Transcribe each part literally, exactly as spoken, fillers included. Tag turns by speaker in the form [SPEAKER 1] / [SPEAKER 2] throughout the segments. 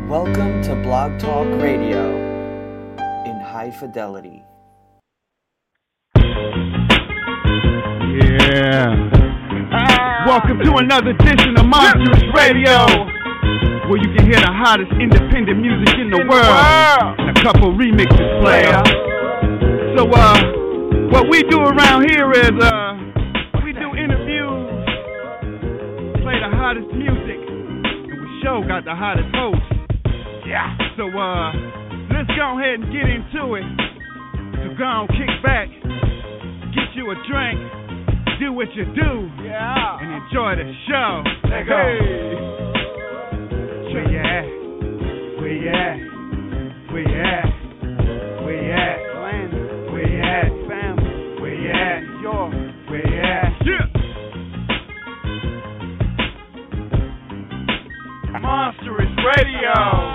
[SPEAKER 1] Welcome to Blog Talk Radio in high fidelity.
[SPEAKER 2] Yeah. Welcome to another edition of Monstrous Radio, where you can hear the hottest independent music in the world and a couple remixes player. So, uh, what we do around here is, uh, we do interviews, play the hottest music, and we show got the hottest host. Yeah. So, uh, let's go ahead and get into it. So go on, kick back, get you a drink, do what you do, yeah, and enjoy the show. Let's go. Hey. Where you at? Where you at? Where you at? Where you at? Where you at? Family. Where you at? York. Where you at? Yeah. Monstrous Radio.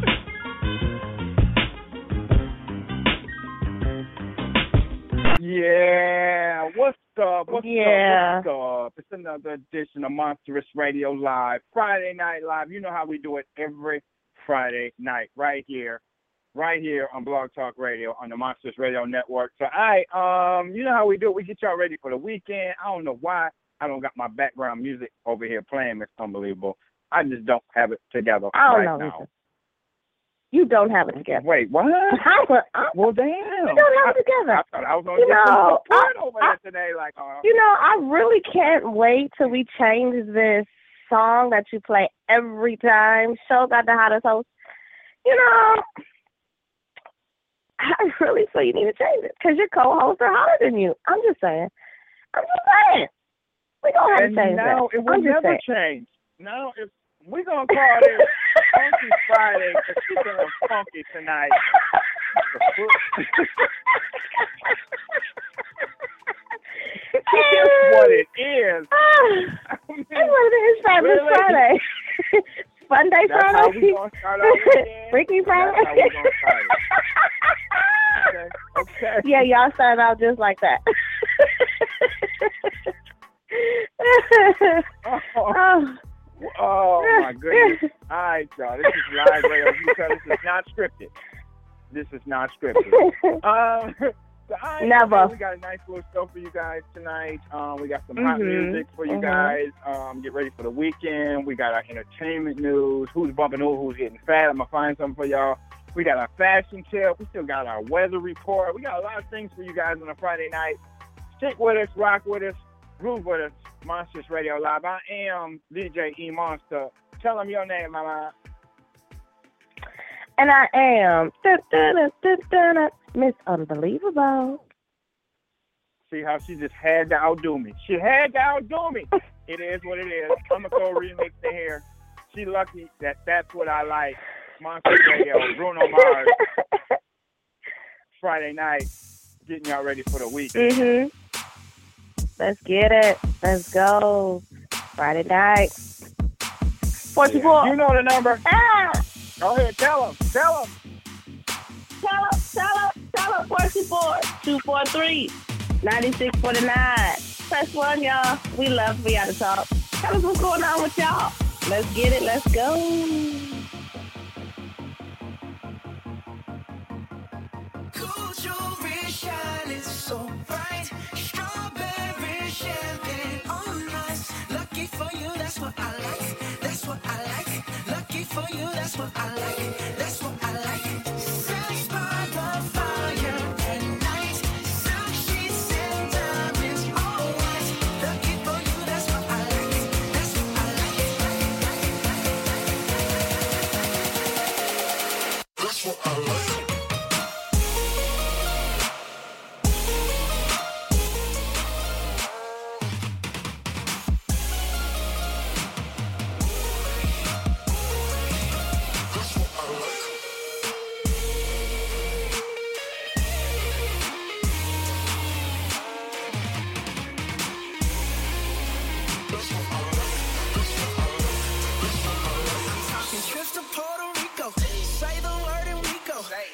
[SPEAKER 3] Yeah, what's up? What's
[SPEAKER 4] yeah.
[SPEAKER 3] up? What's up? It's another edition of Monstrous Radio Live, Friday Night Live. You know how we do it every Friday night, right here, right here on Blog Talk Radio on the Monstrous Radio Network. So, I, um, you know how we do it. We get y'all ready for the weekend. I don't know why I don't got my background music over here playing. It's unbelievable. I just don't have it together
[SPEAKER 4] I don't
[SPEAKER 3] right
[SPEAKER 4] know.
[SPEAKER 3] now.
[SPEAKER 4] You don't have it together.
[SPEAKER 3] Wait, what? Well, damn.
[SPEAKER 4] You don't have it together.
[SPEAKER 3] I, I thought I was going to
[SPEAKER 4] you
[SPEAKER 3] get
[SPEAKER 4] know,
[SPEAKER 3] some support
[SPEAKER 4] I,
[SPEAKER 3] over
[SPEAKER 4] I,
[SPEAKER 3] there today. Like, uh,
[SPEAKER 4] you know, I really can't wait till we change this song that you play every time. Show got the hottest host. You know, I really feel you need to change it because your co-hosts are hotter than you. I'm just saying. I'm just saying. We're going to have
[SPEAKER 3] and
[SPEAKER 4] to change
[SPEAKER 3] now
[SPEAKER 4] that.
[SPEAKER 3] it will
[SPEAKER 4] I'm just
[SPEAKER 3] never
[SPEAKER 4] saying.
[SPEAKER 3] change. Now, if we're going to call this Funky Friday because she's feeling funky tonight. That's what it is.
[SPEAKER 4] I mean, that's what it is. Fabulous
[SPEAKER 3] really?
[SPEAKER 4] Friday. Fun day
[SPEAKER 3] That's
[SPEAKER 4] Friday.
[SPEAKER 3] How we gonna start our weekend.
[SPEAKER 4] Freaky Friday.
[SPEAKER 3] That's how we gonna start it. Okay. Okay.
[SPEAKER 4] Yeah, y'all started out just like that.
[SPEAKER 3] oh.
[SPEAKER 4] oh.
[SPEAKER 3] Oh, my goodness. All right, y'all. This is live radio. You tell this is not scripted. This is not scripted. Um, so I,
[SPEAKER 4] Never.
[SPEAKER 3] We got a nice little show for you guys tonight. Um, we got some
[SPEAKER 4] mm-hmm.
[SPEAKER 3] hot music for you
[SPEAKER 4] mm-hmm.
[SPEAKER 3] guys. Um, get ready for the weekend. We got our entertainment news. Who's bumping who? Who's getting fat? I'm going to find something for y'all. We got our fashion tip. We still got our weather report. We got a lot of things for you guys on a Friday night. Stick with us. Rock with us. Groove with us. Monstrous Radio Live. I am D J E Monster. Tell them your name, mama.
[SPEAKER 4] And I am da, da, da, da, da, da, Miss Unbelievable.
[SPEAKER 3] See how she just had to outdo me. She had to outdo me. It is what it is. I'm going to throw a remix in here. She lucky that that's what I like. Monstrous Radio, Bruno Mars. Friday night. Getting y'all ready for the week.
[SPEAKER 4] Mm-hmm. Let's get it. Let's go. Friday night. forty-four.
[SPEAKER 3] You know the number.
[SPEAKER 4] Ah.
[SPEAKER 3] Go ahead. Tell them. Tell them.
[SPEAKER 4] Tell them. Tell them. Tell them. forty-four. two four three. ninety-six forty-nine. Press one, y'all. We love for y'all to talk. Tell us what's going on with y'all. Let's get it. Let's go.
[SPEAKER 5] Cool jewelry shining so bright. Strawberry champagne on ice. Lucky for you, that's what I like. That's what I like. Lucky for you, that's what I like. That's what I like. Sex by the fire at night. Silk sheets and diamonds, all white. Lucky for you, that's what I like. That's what I like. That's what I like. Trips to Puerto Rico, say the word and we go.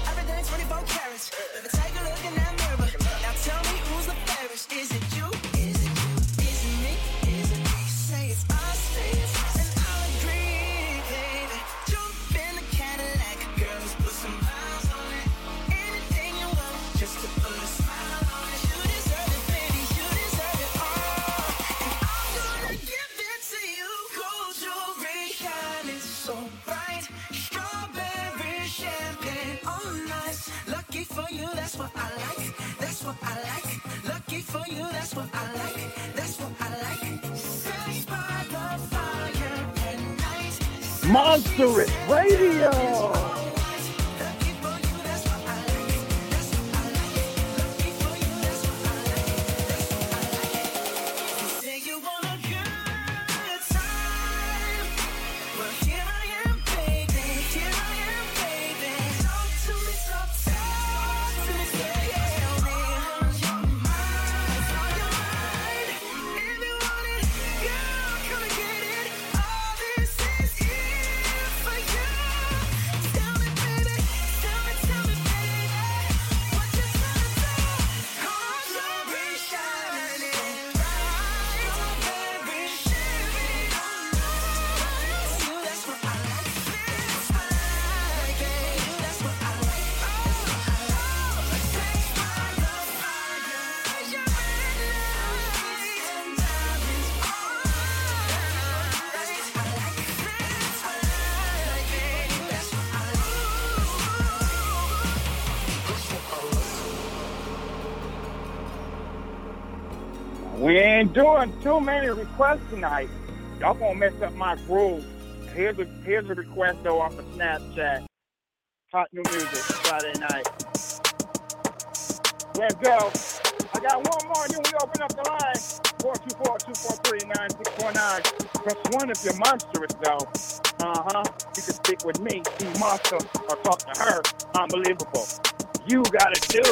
[SPEAKER 5] everything twenty-four carats. Let me take a look in that mirror. Now tell me who's the fairest. Is it you? Is it you? Is it me? Is it me? Say it's us, say it's us, and I'll agree, baby. Jump in the Cadillac, girls, put some miles on it. Anything you want, just to put a smile on it. You deserve it, baby, you deserve it all. And I'm gonna give it to you. Gold jewelry shining so bright, strawberry champagne all night. Lucky for you, that's what I like. That's what I like. Lucky for you, that's what I like. That's what I like. Sex by the fire at night.
[SPEAKER 3] Monstrous Radio.
[SPEAKER 5] Lucky for you, that's what I like. That's what I like. Lucky for you, that's what I like. That's what I like. You say you want a good time. Well, here I am, baby. Here I am, baby. Talk to me, talk, talk to me, say tell me what's your mind, what's on your mind. If you want it, girl, come and get it. All this is here for you. Tell me, baby, tell me, tell me, baby, what you tryna do? Gold jewelry shining bright, strawberry champagne all night. You, that's what I like. That's what I like. You, that's what I like. That's what I like. Sex by the fire, your midnight and diamonds all night. That's what I like. That's what I like. You, that's what I like.
[SPEAKER 3] We ain't doing too many requests tonight. Y'all gonna mess up my groove. Here's a here's a request though off of Snapchat. Hot new music Friday night. Let's go. I got one more, and then we open up the line. four two four, two four three, nine six four nine. Press one if you're monstrous though. Uh-huh. You can stick with me, see Monster, or talk to her. Unbelievable. You gotta do.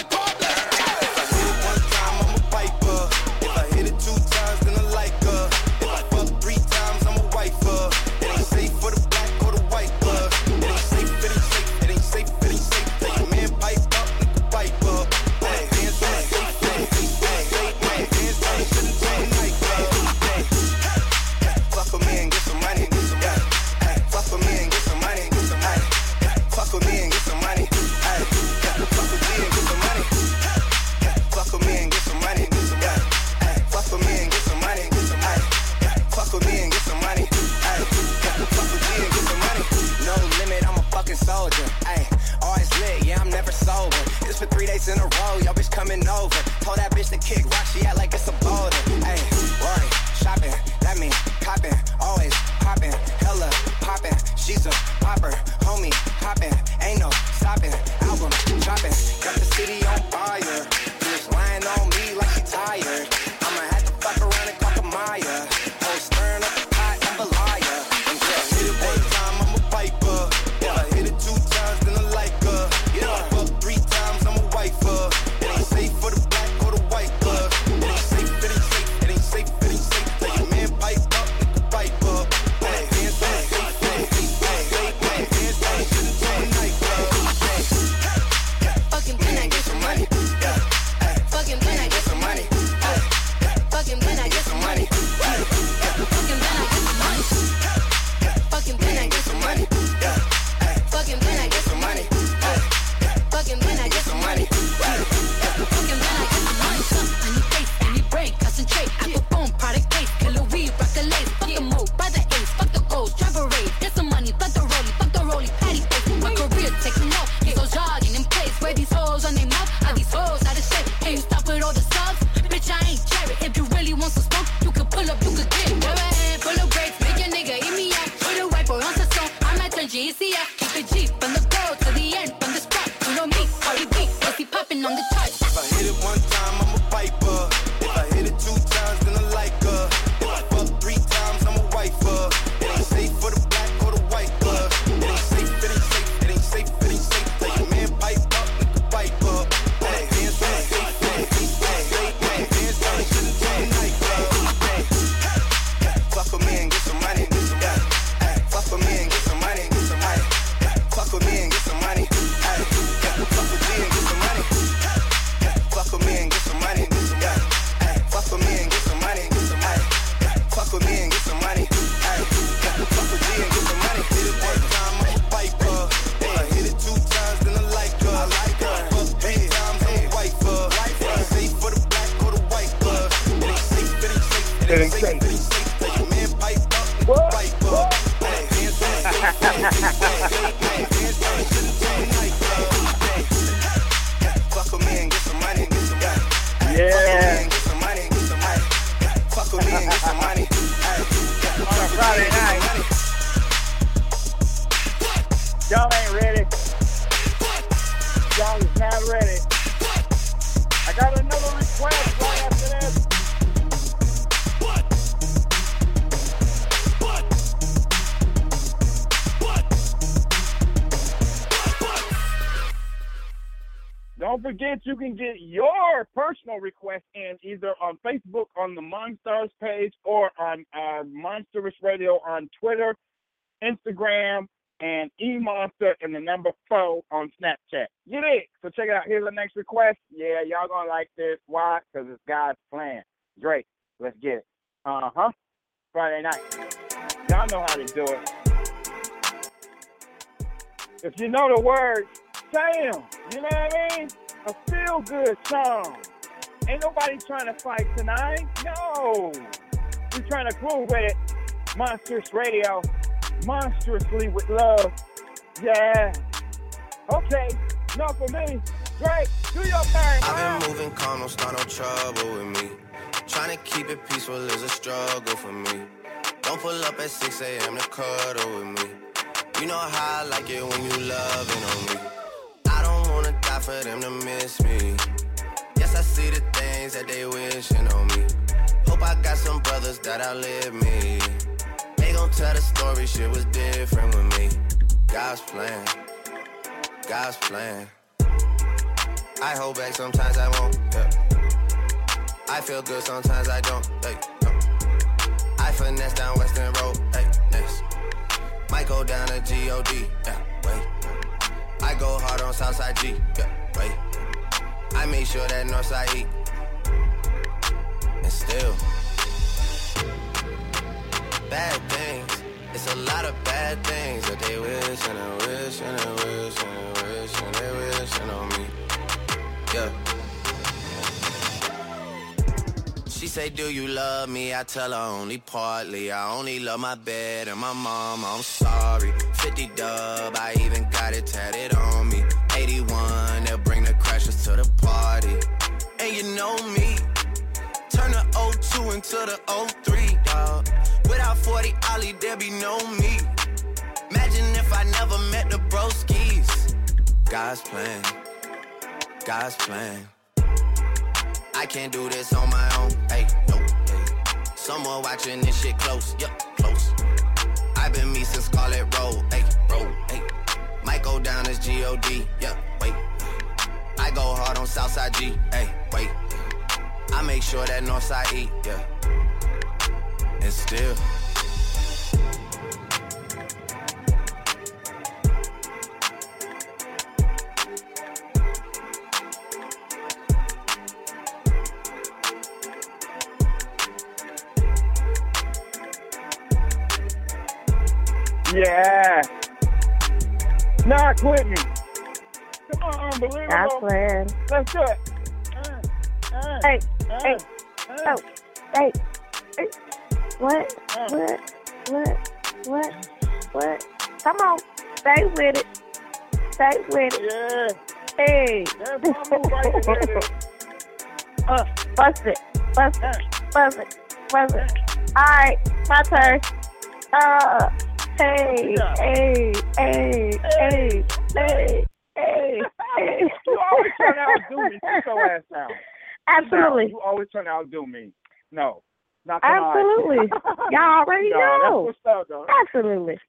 [SPEAKER 6] One time, I'm a piper. If I hit it two times, then I like her. If I fuck three times, I'm a wifer. It ain't safe for the black or the white blood. It ain't safe, it ain't safe, it ain't safe, it ain't safe. Let your man pipe up, nigga pipe up. Hey, hands on the safe, hey, hey, hey, hey, hands on the shouldn't take a night, hey, hey. Fuck with me and get some money, get some money. Hey, fuck with me and get some money, get some money. Fuck with me and get some money. Hey, fuck with me and get some money. Fuck with me and get some money, get some money. Ay, fuck with me and get some money, get some money. Ay, fuck with me and get some money. Ay, fuck with me and get some money. No limit, I'm a fucking soldier. Ay, always lit, yeah, I'm never sober. It's for three days in a row, yo bitch coming over. Told that bitch to kick rock, she act like it's a boulder. Ay, worry, shopping, that mean copping, always popping, hella popping. She's a popper, homie, hopping, ain't no stopping. Album dropping, got the city on fire. Bitch lying on me like she tired. I'ma have to fuck around and call a Maya. Oh, stirring up the pot, I'm a liar. And just hit it one time, I'm a piper. If I hit it two times, then I like her. If I fuck three times, I'm a wifer. It ain't safe for the black or the white blood. It ain't safe, it ain't safe, it ain't safe, it ain't safe. Let your man pipe up, nigga pipe up. Hey, hands on the safe, hey, hey, hey, hey, hands on the shouldn't take a night, club.
[SPEAKER 3] It ain't safe. What? What? Yeah. On a Friday night. Y'all ain't ready. Y'all is not ready. I got another request right after this. What? What? What? What? Don't forget you can get your personal request in either on Facebook on the Monstars page or on uh, Monstrous Radio on Twitter, Instagram, and E-Monster and the number four on Snapchat. Get it? So check it out. Here's the next request. Yeah, y'all gonna like this. Why? Because it's God's plan. Drake, let's get it. Uh-huh. Friday night. Y'all know how to do it. If you know the words, say them. You know what I mean? A feel-good song. Ain't nobody trying to fight tonight. No. We're trying to groove with it. Monstrous Radio. Monstrously with love. Yeah. Okay. No for me. Drake, do your thing.
[SPEAKER 6] I've been moving calm, don't start no trouble with me. Trying to keep it peaceful is a struggle for me. Don't pull up at six a.m. to cuddle with me. You know how I like it when you loving on me. I don't wanna die for them to miss me. Yes, I see the things that they wishing on me. Hope I got some brothers that outlive me. They gon' tell the story, shit was different with me. God's plan, God's plan. I hold back, sometimes I won't, yeah. I feel good, sometimes I don't, hey, no. I finesse down Western Road, hey, next. Might go down to G O D, yeah, wait. I go hard on Southside G, yeah, wait. I make sure that Northside eat. And still bad things, it's a lot of bad things that they wish and they wish and they wish and they wish and they wishing on me. Yeah. She say, do you love me? I tell her only partly. I only love my bed and my mom, I'm sorry. fifty dub, I even got it tatted on me. eighty-one, they'll bring the crashers to the party. And you know me, turn the oh two into the oh three, dawg. Without forty Ollie, there be no me. Imagine if I never met the broskies. God's plan, God's plan. I can't do this on my own, hey, no, hey. Someone watching this shit close, yup, close. I've been me since Scarlet Road, hey, road, hey. Might go down as G O D, yup, wait. I go hard on Southside G, hey, wait. I make sure that Northside eat, yeah. And still
[SPEAKER 3] Yeah. Not quit me. Come on, unbelievable.
[SPEAKER 4] That's plan.
[SPEAKER 3] Let's do it. Uh, uh,
[SPEAKER 4] Hey,
[SPEAKER 3] uh,
[SPEAKER 4] hey,
[SPEAKER 3] uh,
[SPEAKER 4] oh, hey, hey. What?
[SPEAKER 3] uh.
[SPEAKER 4] What? What? What? What? Come on. Stay with it. Stay with it.
[SPEAKER 3] Yeah.
[SPEAKER 4] Hey.
[SPEAKER 3] That's my move right there.
[SPEAKER 4] uh, bust it. Bust it. Bust it. Bust it. All right. My turn. Uh, hey,
[SPEAKER 3] Yeah.
[SPEAKER 4] hey, hey, hey, hey, hey, hey.
[SPEAKER 3] You always turn out to do me. Sit your ass down.
[SPEAKER 4] Absolutely.
[SPEAKER 3] You always turn out to do me. No. Not tonight.
[SPEAKER 4] Absolutely. Y'all already
[SPEAKER 3] No,
[SPEAKER 4] know.
[SPEAKER 3] that's what's up, though.
[SPEAKER 4] Absolutely.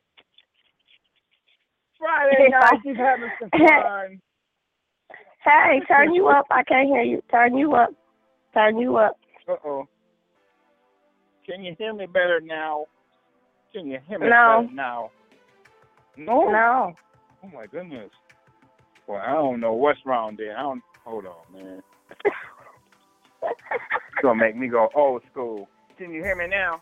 [SPEAKER 3] Friday night, keep having some fun.
[SPEAKER 4] Hey, turn you up. I can't hear you. Turn you up. Turn you up.
[SPEAKER 3] Uh-oh. Can you hear me better now? Can you hear me
[SPEAKER 4] No.
[SPEAKER 3] better now? No?
[SPEAKER 4] No.
[SPEAKER 3] Oh, my goodness. Well, I don't know what's wrong there. I don't. Hold on, man. It's going to make me go old school. Can you hear me now?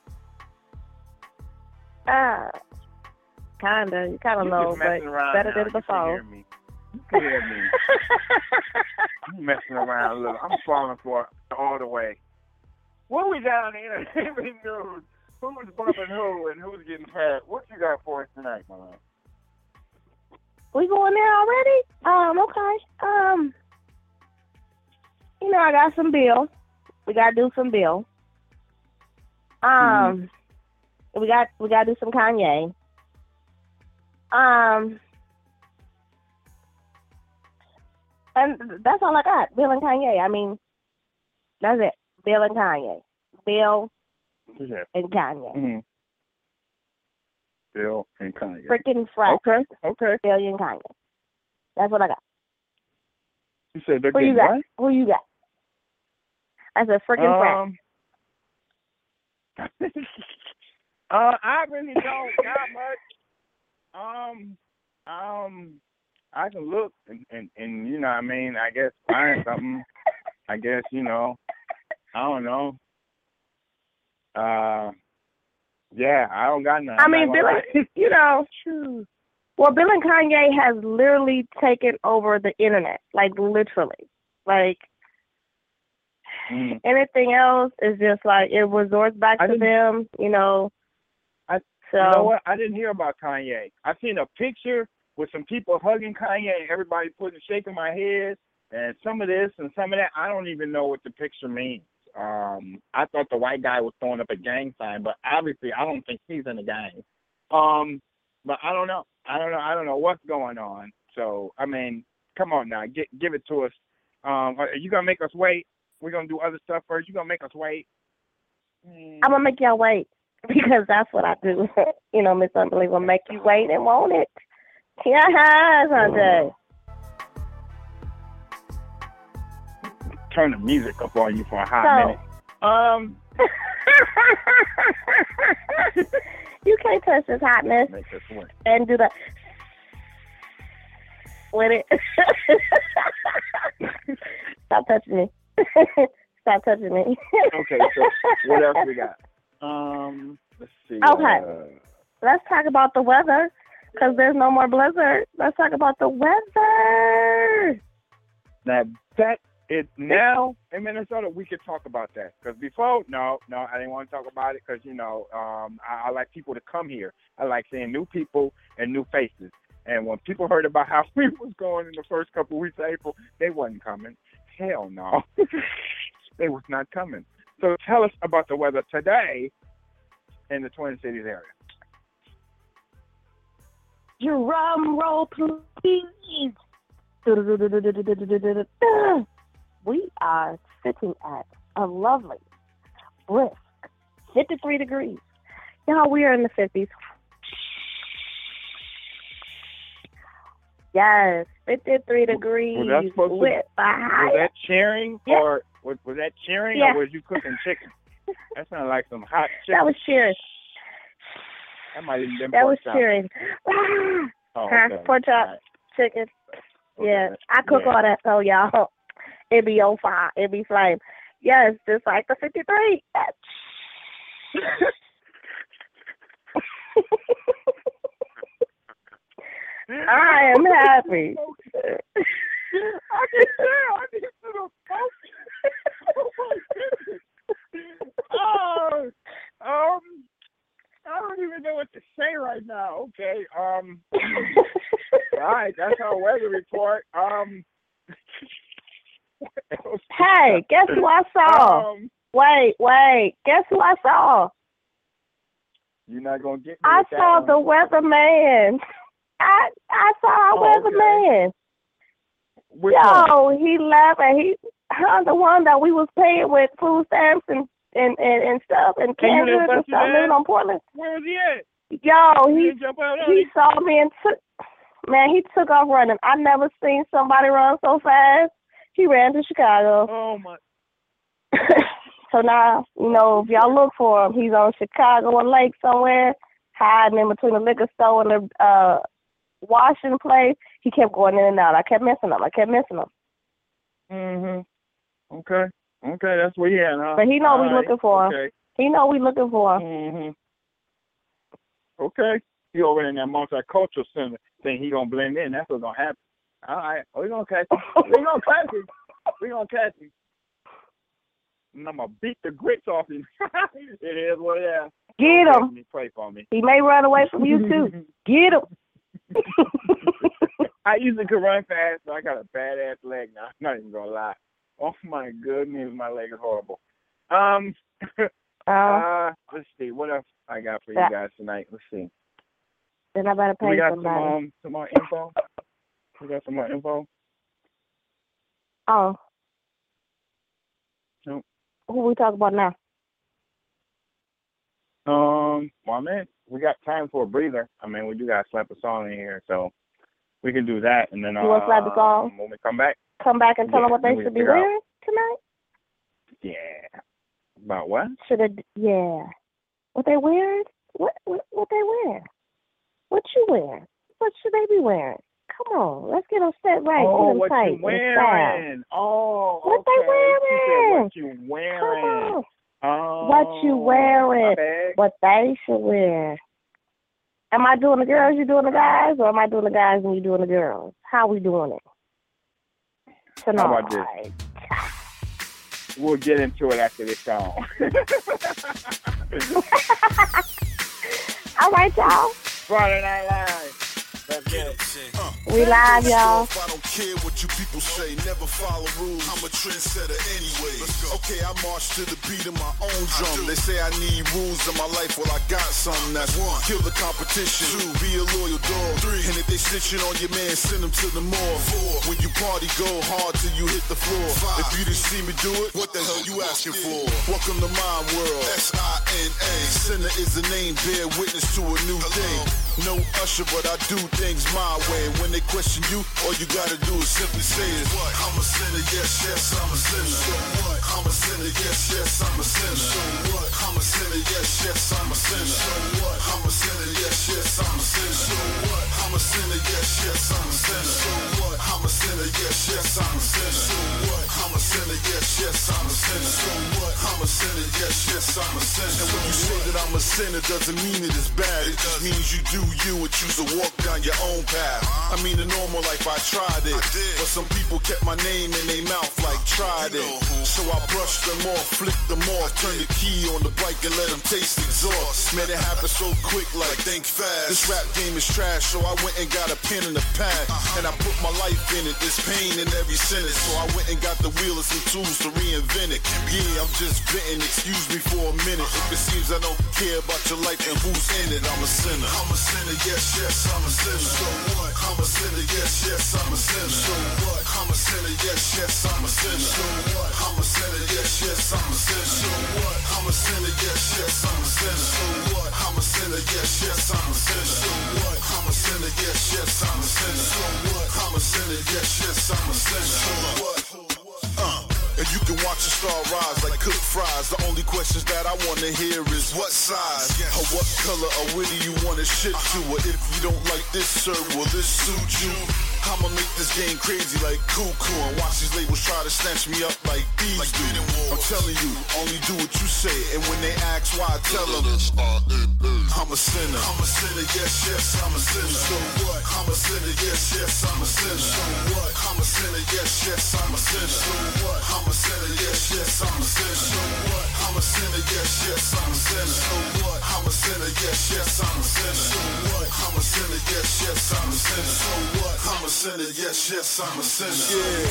[SPEAKER 4] Ah, kinda. You kinda
[SPEAKER 3] You
[SPEAKER 4] low,
[SPEAKER 3] just
[SPEAKER 4] but
[SPEAKER 3] messing around
[SPEAKER 4] better
[SPEAKER 3] now.
[SPEAKER 4] than
[SPEAKER 3] You can
[SPEAKER 4] before.
[SPEAKER 3] hear me. You can hear me. I'm messing around a little. I'm falling for it all the way. what we got on the entertainment news? Who's bumping who and who's getting paid? What you got for us tonight, my man?
[SPEAKER 4] We going there already? Um, okay. Um, you know, I got some bills. We gotta do some bills. Um, mm-hmm. we got we gotta do some Kanye. Um, and that's all I got. Bill and Kanye. I mean, that's it. Bill and Kanye. Bill
[SPEAKER 3] yeah.
[SPEAKER 4] and Kanye.
[SPEAKER 3] Mm-hmm. Bill and Kanye.
[SPEAKER 4] Freaking fresh.
[SPEAKER 3] Okay, okay.
[SPEAKER 4] Bill and Kanye. That's what I got.
[SPEAKER 3] You said they're
[SPEAKER 4] Who
[SPEAKER 3] getting
[SPEAKER 4] you got?
[SPEAKER 3] what?
[SPEAKER 4] Who you got? I said freaking
[SPEAKER 3] um, fresh. uh, I really don't got much. Um, um, I can look and, and, and you know what I mean, I guess find something. I guess, you know, I don't know. Uh, yeah, I don't got nothing.
[SPEAKER 4] I mean, Bill, and, you know, well, Bill and Kanye has literally taken over the internet, like literally. Like, mm. anything else is just like, it resorts back I to them, you know.
[SPEAKER 3] I,
[SPEAKER 4] so,
[SPEAKER 3] you know what? I didn't hear about Kanye. I seen a picture with some people hugging Kanye and everybody putting, shaking my head, and some of this and some of that. I don't even know what the picture means. Um, I thought the white guy was throwing up a gang sign, but obviously I don't think he's in the gang. Um, but I don't know. I don't know. I don't know what's going on. So, I mean, come on now. Get, give it to us. Um, are you going to make us wait? We're going to do other stuff first. You going to make us wait?
[SPEAKER 4] I'm going to make y'all wait because that's what I do. You know, Miss Unbelievable, make you wait and want it. Yeah, Sunday.
[SPEAKER 3] Turn the music up on you for a hot
[SPEAKER 4] so,
[SPEAKER 3] minute. Um,
[SPEAKER 4] you can't touch this hotness and do that with it. Stop touching me. Stop touching me.
[SPEAKER 3] Okay, so what else we got? Um, let's see.
[SPEAKER 4] Okay,
[SPEAKER 3] uh,
[SPEAKER 4] let's talk about the weather because there's no more blizzard. Let's talk about the weather.
[SPEAKER 3] Now that. It now in Minnesota we could talk about that because before no no I didn't want to talk about it because you know um, I, I like people to come here. I like seeing new people and new faces. And when people heard about how we was going in the first couple of weeks of April, they wasn't coming. Hell no, they was not coming. So tell us about the weather today in the Twin Cities area.
[SPEAKER 4] Drum roll, please. We are sitting at a lovely, brisk fifty-three degrees. Y'all, we are in the fifties. Yes, fifty-three degrees.
[SPEAKER 3] Was that supposed to,
[SPEAKER 4] with
[SPEAKER 3] was that cheering
[SPEAKER 4] yeah.
[SPEAKER 3] or was, was that cheering
[SPEAKER 4] yeah.
[SPEAKER 3] or was you cooking chicken? That sounded like some hot chicken.
[SPEAKER 4] That was cheering.
[SPEAKER 3] That might even been
[SPEAKER 4] That was
[SPEAKER 3] chop.
[SPEAKER 4] cheering.
[SPEAKER 3] Oh,
[SPEAKER 4] huh?
[SPEAKER 3] okay.
[SPEAKER 4] Pork chop,
[SPEAKER 3] right.
[SPEAKER 4] chicken.
[SPEAKER 3] Okay.
[SPEAKER 4] Yeah, I cook
[SPEAKER 3] yeah.
[SPEAKER 4] all that, so y'all. It be on fire. It be flame. Yes, just like the fifty-three. I am happy.
[SPEAKER 3] I can tell. I need to know. Oh my goodness. Oh, um, I don't even know what to say right now. Okay. Um. All right. That's our weather report. Um.
[SPEAKER 4] Hey, guess who I saw?
[SPEAKER 3] Um,
[SPEAKER 4] wait, wait. Guess who I saw?
[SPEAKER 3] You're not gonna get me
[SPEAKER 4] I
[SPEAKER 3] with that
[SPEAKER 4] saw
[SPEAKER 3] one.
[SPEAKER 4] the weatherman. I I saw our
[SPEAKER 3] Oh,
[SPEAKER 4] weatherman.
[SPEAKER 3] Which
[SPEAKER 4] Yo,
[SPEAKER 3] one?
[SPEAKER 4] he left and he uh, the one that we was paying with food stamps and and, and, and stuff and
[SPEAKER 3] Can you
[SPEAKER 4] cans and
[SPEAKER 3] bust
[SPEAKER 4] stuff
[SPEAKER 3] it
[SPEAKER 4] living
[SPEAKER 3] in?
[SPEAKER 4] on Portland.
[SPEAKER 3] Where is he at?
[SPEAKER 4] Yo,
[SPEAKER 3] He
[SPEAKER 4] he
[SPEAKER 3] didn't jump out on
[SPEAKER 4] he
[SPEAKER 3] you?
[SPEAKER 4] saw me and took man, he took off running. I never seen somebody run so fast. He ran to Chicago.
[SPEAKER 3] Oh my.
[SPEAKER 4] So now, you know, if y'all look for him, he's on Chicago and Lake somewhere, hiding in between the liquor store and the uh, washing place. He kept going in and out. I kept missing him. I kept missing him.
[SPEAKER 3] Mm-hmm. Okay. Okay, that's where he at, huh?
[SPEAKER 4] But he know
[SPEAKER 3] All
[SPEAKER 4] we
[SPEAKER 3] right.
[SPEAKER 4] looking for him.
[SPEAKER 3] Okay.
[SPEAKER 4] He know we looking for him.
[SPEAKER 3] Mm-hmm. Okay. He over in that multicultural center thing. He gonna blend in. That's what's gonna happen. All right. We gonna catch him. We gonna catch him. We gonna catch him. and I'm gonna beat the grits off him. It is what it is.
[SPEAKER 4] Get
[SPEAKER 3] Don't
[SPEAKER 4] him.
[SPEAKER 3] me, Pray for me.
[SPEAKER 4] He may run away from you too. Get him.
[SPEAKER 3] I usually could run fast, but I got a bad ass leg now. I'm not even gonna lie. Oh my goodness, my leg is horrible. Um,
[SPEAKER 4] Uh,
[SPEAKER 3] uh, let's see, what else I got for
[SPEAKER 4] Yeah.
[SPEAKER 3] you guys tonight? Let's see.
[SPEAKER 4] then I better
[SPEAKER 3] We
[SPEAKER 4] pay
[SPEAKER 3] got some
[SPEAKER 4] somebody.
[SPEAKER 3] um some more info. We got some more info.
[SPEAKER 4] Oh.
[SPEAKER 3] Nope.
[SPEAKER 4] Who we talking about now?
[SPEAKER 3] Um, well, man, we got time for a breather. I mean, we do got to slap a song in here, so we can do that, and then
[SPEAKER 4] You wanna slap the
[SPEAKER 3] uh,
[SPEAKER 4] song?
[SPEAKER 3] when we come back.
[SPEAKER 4] Come back and tell
[SPEAKER 3] Yeah,
[SPEAKER 4] them what
[SPEAKER 3] then
[SPEAKER 4] they
[SPEAKER 3] we
[SPEAKER 4] should be
[SPEAKER 3] figure out.
[SPEAKER 4] wearing tonight?
[SPEAKER 3] Yeah. About what?
[SPEAKER 4] Should have, yeah. What they wearing? What, what what they wearing? What you wearing? What should they be wearing? Come on, let's get them set right.
[SPEAKER 3] Oh,
[SPEAKER 4] get them
[SPEAKER 3] what
[SPEAKER 4] tight
[SPEAKER 3] you
[SPEAKER 4] and style.
[SPEAKER 3] wearing? Oh,
[SPEAKER 4] What they
[SPEAKER 3] okay. She said
[SPEAKER 4] wearing?
[SPEAKER 3] what you
[SPEAKER 4] Come
[SPEAKER 3] wearing?
[SPEAKER 4] on.
[SPEAKER 3] Oh,
[SPEAKER 4] What you wearing?
[SPEAKER 3] my bad.
[SPEAKER 4] What they should wear. Am I doing the girls, you doing the guys, or am I doing the guys and you doing the girls? How we doing it? Tonight.
[SPEAKER 3] How about this? We'll get into it after this song.
[SPEAKER 4] All right, y'all.
[SPEAKER 3] Friday Night Live. Let's get it.
[SPEAKER 6] Uh,
[SPEAKER 4] We live, y'all.
[SPEAKER 6] I don't care what you people say, never follow rules. I'm a trendsetter anyway. Okay, I march to the beat of my own drum. They say I need rules in my life, well I got something. That's one, kill the competition. Two, be a loyal dog. Three, and if they snitching on your man, send them to the mall. Four, when you party, go hard till you hit the floor. Five, if you didn't see me do it, what the hell you asking for? Welcome to my world. S I N A. Sinner is the name, bear witness to a new day. No Usher, but I do things my way. When they question you, all you gotta do is simply say it. What? I'm a sinner, yes, yes, I'm a sinner. So what? I'm a sinner, yes, yes, I'm a sinner. So what? I'm a sinner, yes, yes, I'm a sinner. So what? I'm a sinner, yes, yes, I'm a sinner. So what? I'm a sinner, yes, yes, I'm a sinner. So what? I'm a sinner, yes, yes, I'm a sinner. So what? I'm a sinner, yes, yes, I'm a sinner. So what? I'm a sinner, yes, yes, I'm a sinner. And when you say that I'm a sinner, doesn't mean it is bad. It just means you do you and choose to walk down your own path. I mean, in normal life, I tried it. But some people kept my name in their mouth like tried it. So I brushed them off, flicked them off, turned the key on the bike and let them taste exhaust. Man, it happened so quick, like think fast. This rap game is trash, so I went and got a pen and a pad. And I put my life in it, there's pain in every sentence. So I went and got the wheel and some tools to reinvent it. Yeah, I'm just venting, excuse me for a minute. If it seems I don't care about your life and who's in it, I'm a sinner. I'm a sinner, yes, yes, I'm a sinner. So what? I'm a sinner, yes, yes, I'm a sinner. So what? I'm a sinner, yes, yes, I'm a sinner. So what? I'm a sinner, yes, yes, I'm a sinner. So what? I'm a sinner, yes, yes, I'm a sinner. So what? I'm a sinner, yes, yes, I'm a sinner. So what? I'm a sinner, yes, yes, I'm a sinner. So what? I'm a sinner, yes, yes, I'm a sinner. So what? Uh. And you can watch a star rise like cooked fries. The only questions that I wanna hear is what size, or what color, or where do you wanna ship to? Or if you don't like this, sir, will this suit you? I'ma make this game crazy like cuckoo and watch these labels try to snatch me up like these like do. I'm telling you, only do what you say. And when they ask why, I tell them I'm a sinner. I'm a sinner, yes, yes, I'm a sinner. So what? I'm a sinner, yes, yes, I'm a sinner. So what? I'm a sinner, yes, yes, I'm a sinner. So what? I'm a sinner, yes, yes, I'm a sinner. So what? I'm a sinner, yes, yes, I'm a sinner. So what? I'm a sinner, yes, yes, I'm a sinner. So what? I'm a sinner, yes, yes, I'm a sinner. So what? I'm a sinner, yes, yes, I'm a sinner.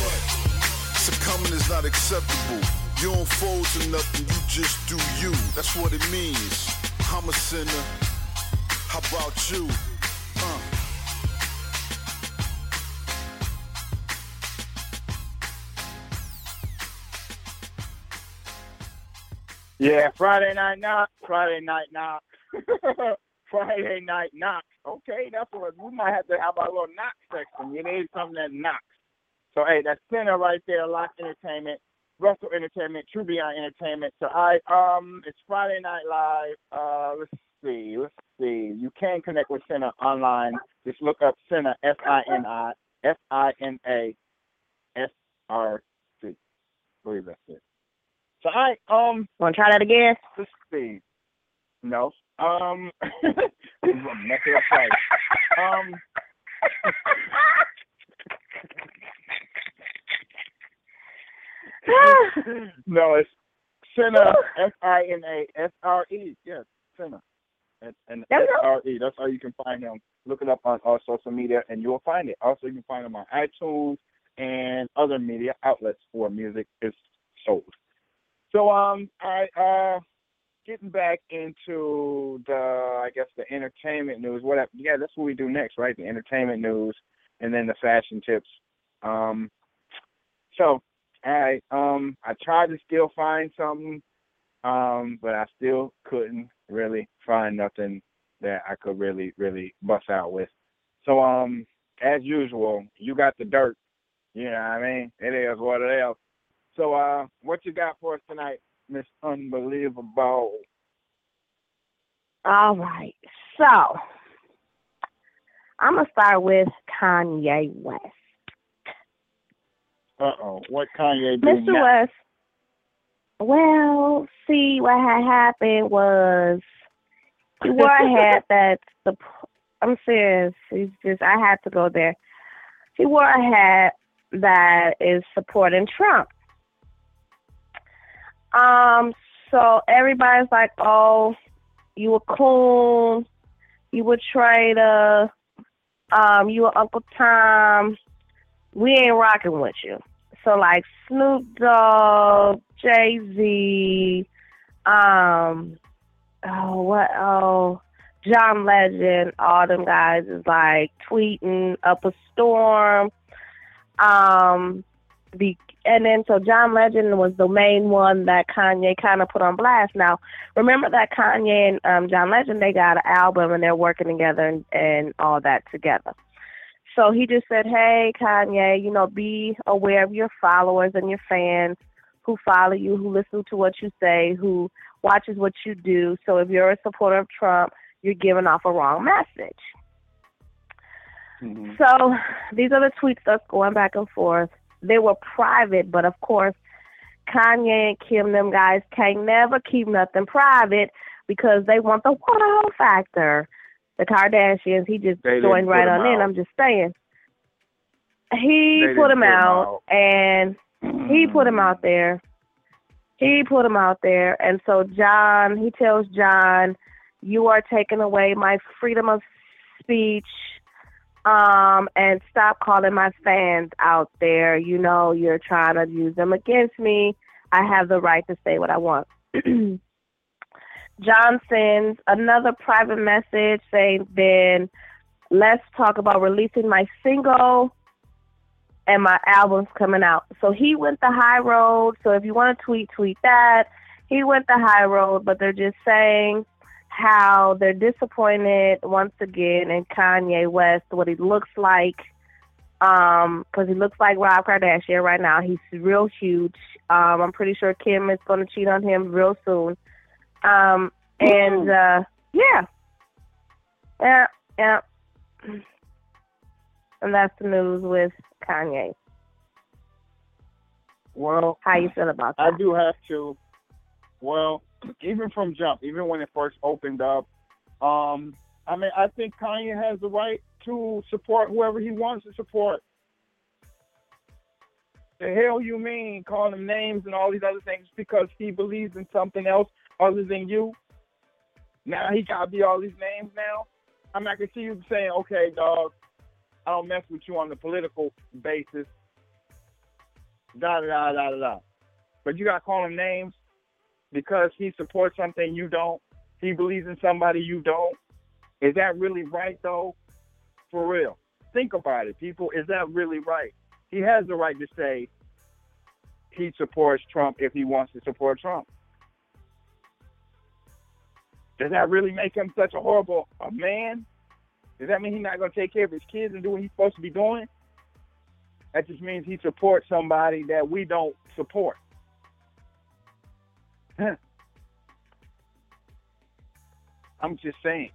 [SPEAKER 6] Yeah. Succumbing is not acceptable. You don't fold to nothing, you just do you. That's what it means. I'm a sinner. How about you? Uh.
[SPEAKER 3] Yeah, Friday Night Knock. Friday Night Knock. Friday Night Knock. Okay, that's what we might have to have our little knock section. You need something that knocks. So, hey, that's Center right there, Lock Entertainment, Russell Entertainment, True Beyond Entertainment. So, I um, it's Friday Night Live. Uh, let's see, let's see. You can connect with Center online. Just look up Center, S I N I, S I N A, S R C. I believe that's it. So, I um,
[SPEAKER 4] Want to try that again?
[SPEAKER 3] let's see. No. Um, I'm gonna mess it up right. Um. No, it's Sena, S I N A, S R E. Yes, Sena. And, and
[SPEAKER 4] There we
[SPEAKER 3] S
[SPEAKER 4] go.
[SPEAKER 3] R E. That's how you can find him. Look it up on all social media, and you'll find it. Also, you can find him on iTunes and other media outlets where music is sold. So, um, I uh, getting back into the, I guess, the entertainment news. What? Yeah, that's what we do next, right? The entertainment news, and then the fashion tips. Um, so, I um, I tried to still find something, um, but I still couldn't really find nothing that I could really, really bust out with. So, um, as usual, you got the dirt. You know what I mean? It is what it is. So, uh, what you got for us tonight, Miss Unbelievable?
[SPEAKER 4] All right. So, I'm going to start with Kanye West.
[SPEAKER 3] Uh-oh. What Kanye do
[SPEAKER 4] Mister
[SPEAKER 3] now?
[SPEAKER 4] West, well, see, what had happened was he wore a hat that's the, I'm serious, he's just, I had to go there. He wore a hat that is supporting Trump. Um, so everybody's like, oh, you a coon, you a traitor, um, you a Uncle Tom, we ain't rocking with you. So like Snoop Dogg, Jay-Z, um, oh, what, oh, John Legend, all them guys is like tweeting up a storm. Um, the and then so John Legend was the main one that Kanye kind of put on blast. Now, remember that Kanye and um, John Legend, they got an album and they're working together and, and all that together. So he just said, hey, Kanye, you know, be aware of your followers and your fans who follow you, who listen to what you say, who watches what you do. So if you're a supporter of Trump, you're giving off a wrong message.
[SPEAKER 3] Mm-hmm.
[SPEAKER 4] So these are the tweets that's going back and forth. They were private, but of course, Kanye and Kim, them guys, can't never keep nothing private because they want the wow factor. The Kardashians, he just
[SPEAKER 3] They
[SPEAKER 4] joined
[SPEAKER 3] didn't
[SPEAKER 4] right
[SPEAKER 3] put
[SPEAKER 4] on
[SPEAKER 3] him
[SPEAKER 4] in.
[SPEAKER 3] out.
[SPEAKER 4] I'm just saying. He
[SPEAKER 3] They
[SPEAKER 4] put
[SPEAKER 3] didn't
[SPEAKER 4] him
[SPEAKER 3] put him
[SPEAKER 4] out,
[SPEAKER 3] out.
[SPEAKER 4] and he put him out there. He put him out there. And so John, he tells John, you are taking away my freedom of speech. Um, and stop calling my fans out there. You know, you're trying to use them against me. I have the right to say what I want. John sends another private message saying, then let's talk about releasing my single and my album's coming out. So he went the high road. So if you want to tweet, tweet that. He went the high road, but they're just saying how they're disappointed once again in Kanye West, what he looks like, um, because he looks like Rob Kardashian right now. He's real huge. Um, I'm pretty sure Kim is going to cheat on him real soon. Um, and uh, yeah, yeah, yeah, and that's the news with Kanye.
[SPEAKER 3] Well,
[SPEAKER 4] How you feel about that?
[SPEAKER 3] I do have to. Well, even from jump, even when it first opened up, um, I mean, I think Kanye has the right to support whoever he wants to support. The hell you mean calling him names and all these other things because he believes in something else other than you? Now he got to be all these names now? I mean, I can see you saying, okay, dog, I don't mess with you on the political basis, da da da da da da. But you got to call him names because he supports something you don't. He believes in somebody you don't. Is that really right, though? For real. Think about it, people. Is that really right? He has the right to say he supports Trump if he wants to support Trump. Does that really make him such a horrible a man? Does that mean he's not going to take care of his kids and do what he's supposed to be doing? That just means he supports somebody that we don't support. Huh. I'm just saying.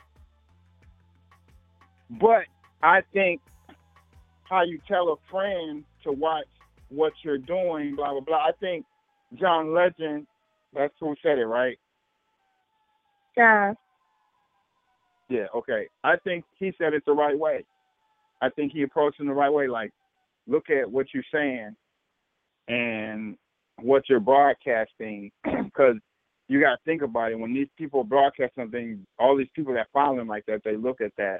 [SPEAKER 3] But I think how you tell a friend to watch what you're doing, blah, blah, blah. I think John Legend, that's who said it, right?
[SPEAKER 4] Yeah.
[SPEAKER 3] Yeah, okay. I think he said it the right way. I think he approached it the right way. Like, look at what you're saying and what you're broadcasting, because you got to think about it. When these people broadcast something, all these people that follow him like that, they look at that.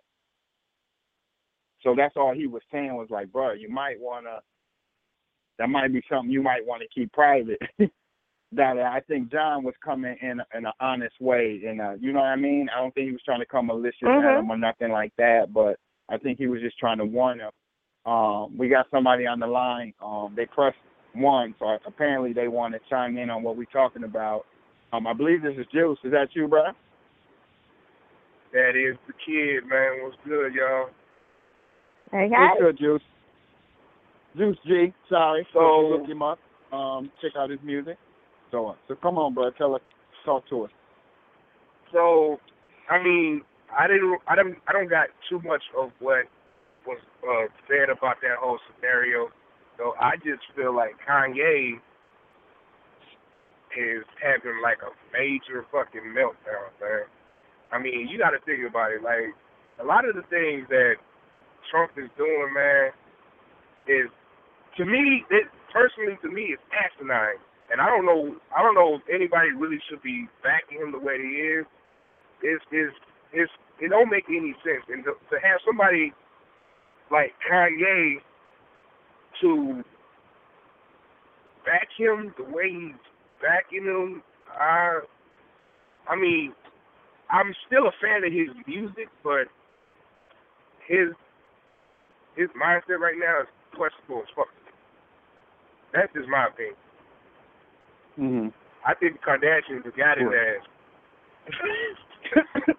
[SPEAKER 3] So that's all he was saying was like, bro, you might want to, that might be something you might want to keep private. That I think John was coming in in an honest way, and uh, you know what I mean. I don't think he was trying to come malicious
[SPEAKER 4] Mhm.
[SPEAKER 3] at him or nothing like that, but I think he was just trying to warn him. Um, we got somebody on the line. Um, they pressed one, so apparently they want to chime in on what we're talking about. Um, I believe this is Juice. Is that you, bro?
[SPEAKER 7] That is the kid, man. What's good, y'all?
[SPEAKER 4] Hey,
[SPEAKER 3] What's
[SPEAKER 4] hey.
[SPEAKER 3] good, Juice? Juice G. Sorry. So
[SPEAKER 7] So-
[SPEAKER 3] look him up. Um, check out his music. So on. So come on, bro. Tell us. Talk to us.
[SPEAKER 7] So, I mean, I didn't, I don't, I don't got too much of what was uh, said about that whole scenario. So I just feel like Kanye is having like a major fucking meltdown, man. I mean, you got to think about it. Like, a lot of the things that Trump is doing, man, is, to me, it personally to me is asinine. And I don't know, I don't know if anybody really should be backing him the way he is. It's, it's, it's, it don't make any sense. And to, to have somebody like Kanye to back him the way he's backing him, I, I mean, I'm still a fan of his music, but his his mindset right now is questionable as fuck. That's just my opinion.
[SPEAKER 3] Mm-hmm.
[SPEAKER 7] I think the Kardashians have got his ass.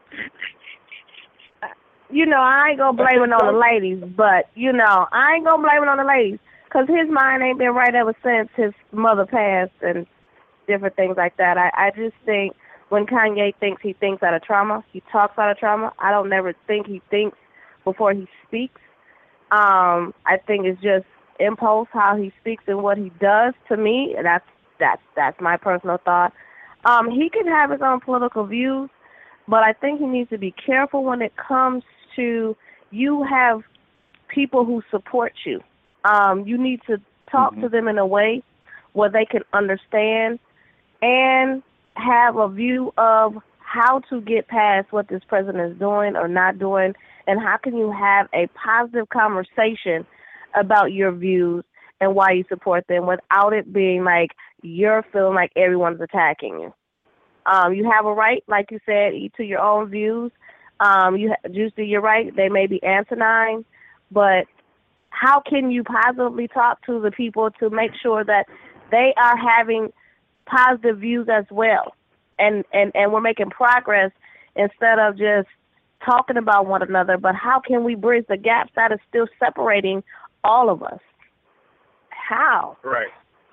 [SPEAKER 4] You know, I ain't gonna blame it on the ladies, but, you know, I ain't gonna blame it on the ladies, because his mind ain't been right ever since his mother passed and different things like that. I, I just think when Kanye thinks, he thinks out of trauma. He talks out of trauma. I don't never think he thinks before he speaks. Um, I think it's just impulse, how he speaks and what he does to me. That's that's that's my personal thought. Um, he can have his own political views, but I think he needs to be careful when it comes to, you have people who support you. Um, you need to talk
[SPEAKER 3] Mm-hmm.
[SPEAKER 4] to them in a way where they can understand and have a view of how to get past what this president is doing or not doing, and how can you have a positive conversation about your views and why you support them without it being like you're feeling like everyone's attacking you. Um, you have a right, like you said, to your own views. Um, you, Juicy, you're right. They may be asinine, but how can you positively talk to the people to make sure that they are having positive views as well, and, and, and we're making progress instead of just talking about one another, but how can we bridge the gaps that is still separating all of us? How?
[SPEAKER 7] Right.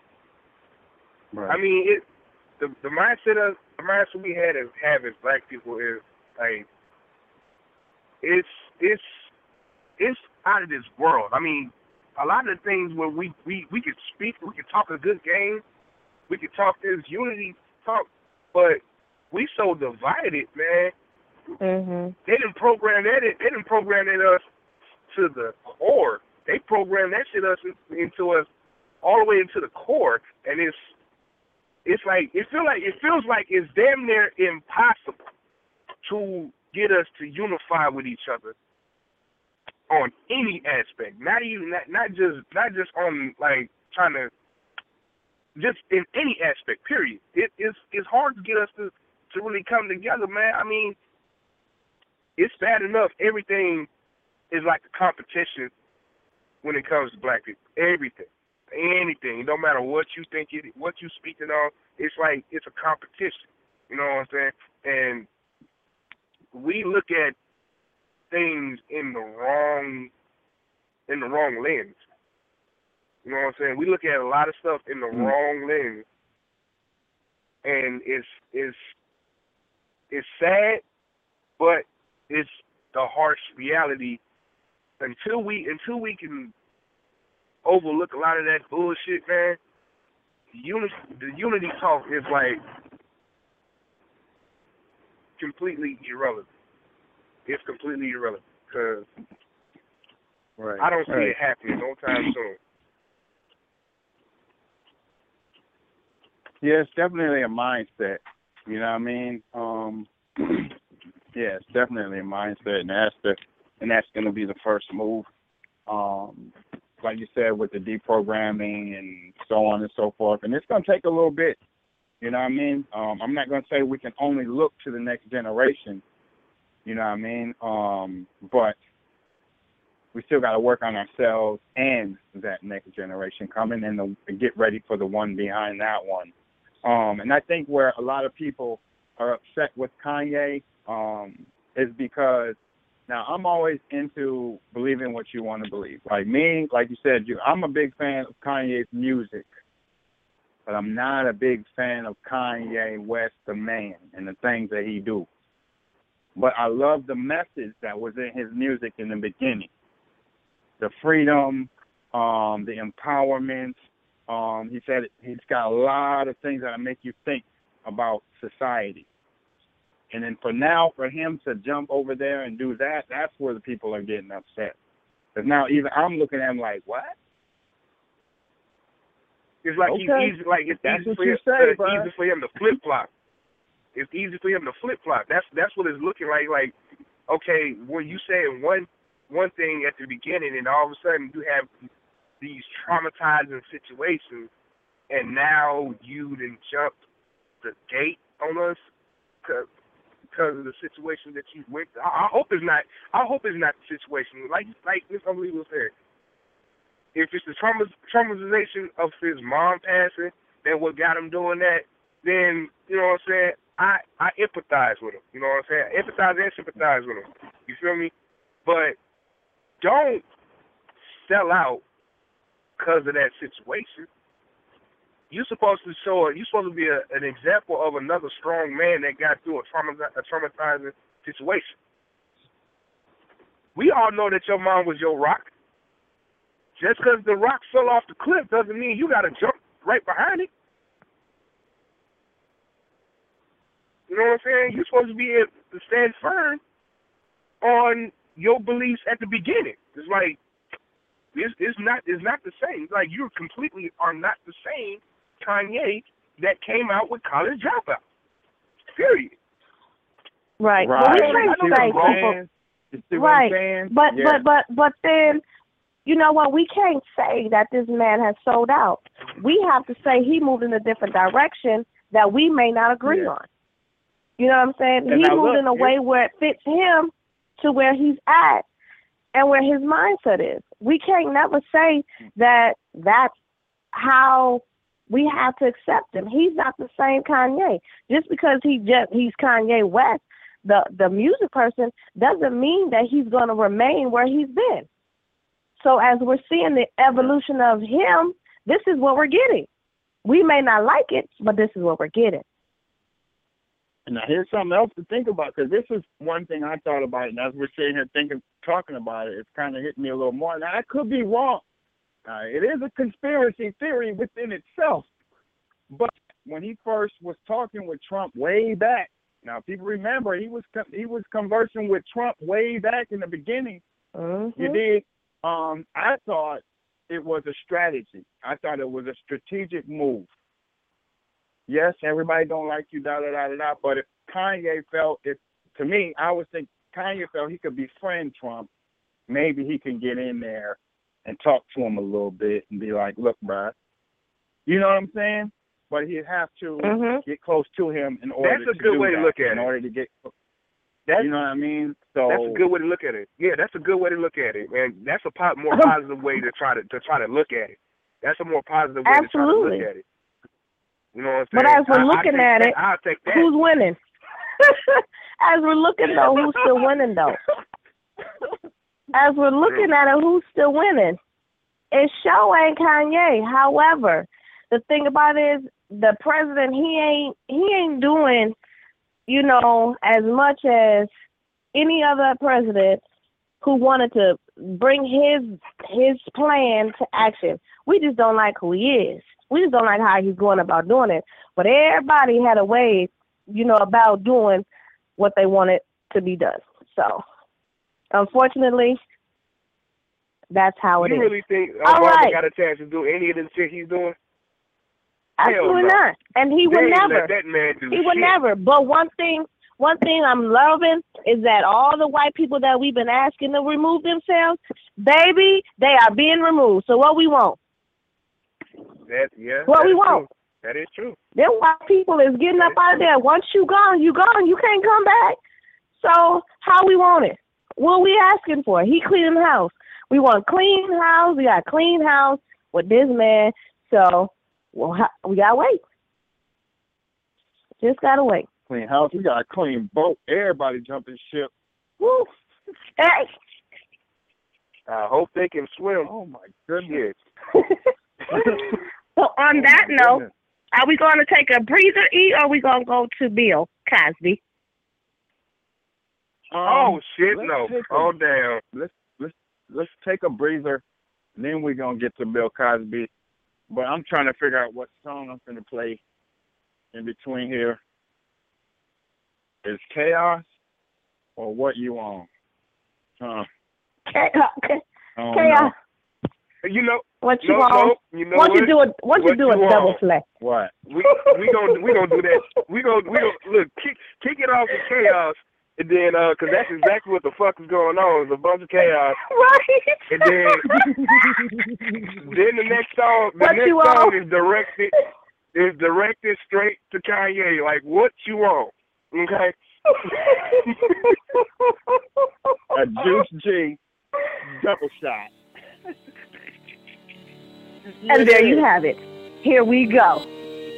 [SPEAKER 3] Right.
[SPEAKER 7] I mean, it. The the mindset of the mindset we had as have as black people is like it's it's it's out of this world. I mean, a lot of the things where we we we could speak, we could talk a good game, we could talk this unity talk, but we so divided, man.
[SPEAKER 4] Mhm.
[SPEAKER 7] They didn't program that. They didn't program that us to the core. They programmed that shit us into us all the way into the core, and it's it's like it feel like it feels like it's damn near impossible to get us to unify with each other on any aspect. Not even not, not just not just on like trying to just in any aspect. Period. It, it's it's hard to get us to to really come together, man. I mean, it's bad enough everything is like a competition when it comes to black people. Everything. Anything. No matter what you think it what you speaking on, it's like it's a competition. You know what I'm saying? And we look at things in the wrong in the wrong lens. You know what I'm saying? We look at a lot of stuff in the
[SPEAKER 3] Mm.
[SPEAKER 7] wrong lens. And it's it's it's sad, but it's the harsh reality. Until we until we can overlook a lot of that bullshit, man, unity the unity talk is like completely irrelevant. It's completely irrelevant because
[SPEAKER 3] Right.
[SPEAKER 7] I don't see
[SPEAKER 3] Right.
[SPEAKER 7] it happening no time soon.
[SPEAKER 3] Yeah, it's definitely a mindset. You know what I mean? Um, yeah, it's definitely a mindset, and that's the and that's going to be the first move. Um, like you said, with the deprogramming and so on and so forth, and it's going to take a little bit. You know what I mean? Um, I'm not going to say we can only look to the next generation. You know what I mean? Um, but we still got to work on ourselves and that next generation coming, and, the, and get ready for the one behind that one. Um, and I think where a lot of people are upset with Kanye um, is because now I'm always into believing what you want to believe. Like me, like you said, you, I'm a big fan of Kanye's music, but I'm not a big fan of Kanye West, the man, and the things that he do. But I love the message that was in his music in the beginning. The freedom, um, the empowerment. Um, he said he's got a lot of things that make you think about society. And then for now, for him to jump over there and do that, that's where the people are getting upset. Because now even I'm looking at him like, what?
[SPEAKER 7] It's like
[SPEAKER 3] Okay.
[SPEAKER 7] he's easy, like it's
[SPEAKER 3] That's
[SPEAKER 7] easy
[SPEAKER 3] what
[SPEAKER 7] for
[SPEAKER 3] you
[SPEAKER 7] him,
[SPEAKER 3] say,
[SPEAKER 7] it's
[SPEAKER 3] bro.
[SPEAKER 7] easy for him to flip flop. It's easy for him to flip flop. That's that's what it's looking like. Like, okay, when you saying one one thing at the beginning, and all of a sudden you have these traumatizing situations, and now you done jumped the gate on us because of the situation that you went. I, I hope it's not. I hope it's not the situation. Like like Miss Unbelievable said. If it's the trauma, traumatization of his mom passing, then what got him doing that, then, you know what I'm saying, I, I empathize with him. You know what I'm saying? I empathize and sympathize with him. You feel me? But don't sell out because of that situation. You're supposed to show, you're supposed to be a, an example of another strong man that got through a, trauma, a traumatizing situation. We all know that your mom was your rock. Just because the rock fell off the cliff doesn't mean you got to jump right behind it. You know what I'm saying? You're supposed to be able to stand firm on your beliefs at the beginning. It's like, it's, it's not it's not the same. It's like you completely are not the same Kanye that came out with College Dropout. Period.
[SPEAKER 4] Right.
[SPEAKER 3] Right.
[SPEAKER 4] But we
[SPEAKER 3] You
[SPEAKER 4] can't
[SPEAKER 3] see
[SPEAKER 4] say
[SPEAKER 3] what I'm
[SPEAKER 4] people.
[SPEAKER 3] saying? You see what I'm
[SPEAKER 4] Right.
[SPEAKER 3] saying?
[SPEAKER 4] But
[SPEAKER 3] Yeah.
[SPEAKER 4] but but but then, you know what? We can't say that this man has sold out. We have to say he moved in a different direction that we may not agree
[SPEAKER 3] Yeah.
[SPEAKER 4] on. You know what I'm saying?
[SPEAKER 3] And
[SPEAKER 4] he
[SPEAKER 3] now
[SPEAKER 4] moved
[SPEAKER 3] look,
[SPEAKER 4] in a
[SPEAKER 3] here-
[SPEAKER 4] way where it fits him to where he's at and where his mindset is. We can't never say that that's how we have to accept him. He's not the same Kanye. Just because he just he's Kanye West, the the music person, doesn't mean that he's going to remain where he's been. So as we're seeing the evolution of him, this is what we're getting. We may not like it, but this is what we're getting.
[SPEAKER 3] And now here's something else to think about, because this is one thing I thought about, and as we're sitting here thinking, talking about it, it's kind of hitting me a little more. Now, I could be wrong. Uh, it is a conspiracy theory within itself. But when he first was talking with Trump way back, now people remember he was he was conversing with Trump way back in the beginning.
[SPEAKER 4] Mm-hmm.
[SPEAKER 3] You did. Um, I thought it was a strategy. I thought it was a strategic move. Yes, everybody don't like you, da da da da da. But if Kanye felt, if to me, I would think Kanye felt he could befriend Trump. Maybe he can get in there and talk to him a little bit and be like, "Look, bro," you know what I'm saying? But he'd have to
[SPEAKER 4] Mhm.
[SPEAKER 3] get close to him in order
[SPEAKER 7] That's a
[SPEAKER 3] to
[SPEAKER 7] good
[SPEAKER 3] do
[SPEAKER 7] way to
[SPEAKER 3] that,
[SPEAKER 7] look at
[SPEAKER 3] in
[SPEAKER 7] it.
[SPEAKER 3] order to get,
[SPEAKER 7] That's,
[SPEAKER 3] you know what I mean? So
[SPEAKER 7] that's a good way to look at it. Yeah, that's a good way to look at it, man. That's a po- more positive way to try to to try to look at it. That's a more positive way
[SPEAKER 4] Absolutely.
[SPEAKER 7] to try to look at it. You know what I'm
[SPEAKER 4] But
[SPEAKER 7] saying?
[SPEAKER 4] as we're
[SPEAKER 7] I,
[SPEAKER 4] looking
[SPEAKER 7] I
[SPEAKER 4] at
[SPEAKER 7] that,
[SPEAKER 4] it,
[SPEAKER 7] I'll take that.
[SPEAKER 4] Who's winning? As we're looking, though, who's still winning, though? As we're looking at it, who's still winning? It sure ain't Kanye. However, the thing about it is the president, he ain't he ain't doing, you know, as much as any other president who wanted to bring his his plan to action. We just don't like who he is. We just don't like how he's going about doing it. But everybody had a way, you know, about doing what they wanted to be done. So, unfortunately, that's how it
[SPEAKER 7] you
[SPEAKER 4] is.
[SPEAKER 7] really think
[SPEAKER 4] All
[SPEAKER 7] Obama
[SPEAKER 4] right.
[SPEAKER 7] got a chance to do any of the shit he's doing?
[SPEAKER 4] Absolutely
[SPEAKER 7] no.
[SPEAKER 4] not. And he
[SPEAKER 7] They
[SPEAKER 4] would
[SPEAKER 7] ain't
[SPEAKER 4] never.
[SPEAKER 7] let that man do
[SPEAKER 4] He would
[SPEAKER 7] shit.
[SPEAKER 4] never. But one thing, one thing I'm loving is that all the white people that we've been asking to remove themselves, baby, they are being removed. So what we want?
[SPEAKER 7] That, yeah,
[SPEAKER 4] What
[SPEAKER 7] that
[SPEAKER 4] we
[SPEAKER 7] is
[SPEAKER 4] want?
[SPEAKER 7] true. That is true.
[SPEAKER 4] Them white people is getting up out of there. Once you gone, you gone. You can't come back. So how we want it? What we asking for? He cleaning house. We want clean house. We got clean house with this man. So well, ha- we gotta wait. Just gotta wait.
[SPEAKER 3] Clean house. We got a clean boat. Everybody jumping ship.
[SPEAKER 4] Woo. Hey.
[SPEAKER 7] I hope they can swim.
[SPEAKER 3] Oh, my goodness.
[SPEAKER 4] So on
[SPEAKER 3] Oh,
[SPEAKER 4] that
[SPEAKER 3] my
[SPEAKER 4] note,
[SPEAKER 3] goodness.
[SPEAKER 4] are we going to take a breather, E, or are we going to go to Bill Cosby?
[SPEAKER 3] Um,
[SPEAKER 7] Oh, shit,
[SPEAKER 3] let's
[SPEAKER 7] no.
[SPEAKER 3] take a-
[SPEAKER 7] Oh, damn.
[SPEAKER 3] Let's let's let's take a breather, and then we're gonna get to Bill Cosby. But I'm trying to figure out what song I'm gonna play in between here. Is Chaos or What You On? Huh?
[SPEAKER 4] Okay. okay.
[SPEAKER 3] I don't
[SPEAKER 4] Chaos.
[SPEAKER 3] know.
[SPEAKER 7] You know,
[SPEAKER 4] What you
[SPEAKER 7] no,
[SPEAKER 4] want?
[SPEAKER 7] no, you know
[SPEAKER 4] Once
[SPEAKER 7] what?
[SPEAKER 4] you do a, once you
[SPEAKER 7] What
[SPEAKER 4] do a
[SPEAKER 7] you
[SPEAKER 4] double
[SPEAKER 7] want?
[SPEAKER 4] play.
[SPEAKER 3] What?
[SPEAKER 7] We we gonna we gonna do that. We gonna we gonna look kick kick it off with Chaos, and then uh, cause that's exactly what the fuck is going on. It's a bunch of chaos,
[SPEAKER 4] Right.
[SPEAKER 7] and then then the next song the
[SPEAKER 4] What
[SPEAKER 7] next
[SPEAKER 4] you
[SPEAKER 7] song
[SPEAKER 4] want?
[SPEAKER 7] is directed is directed straight to Kanye. Like, what you want? Okay.
[SPEAKER 3] A Juice G double shot.
[SPEAKER 4] And there you have it. Here we go.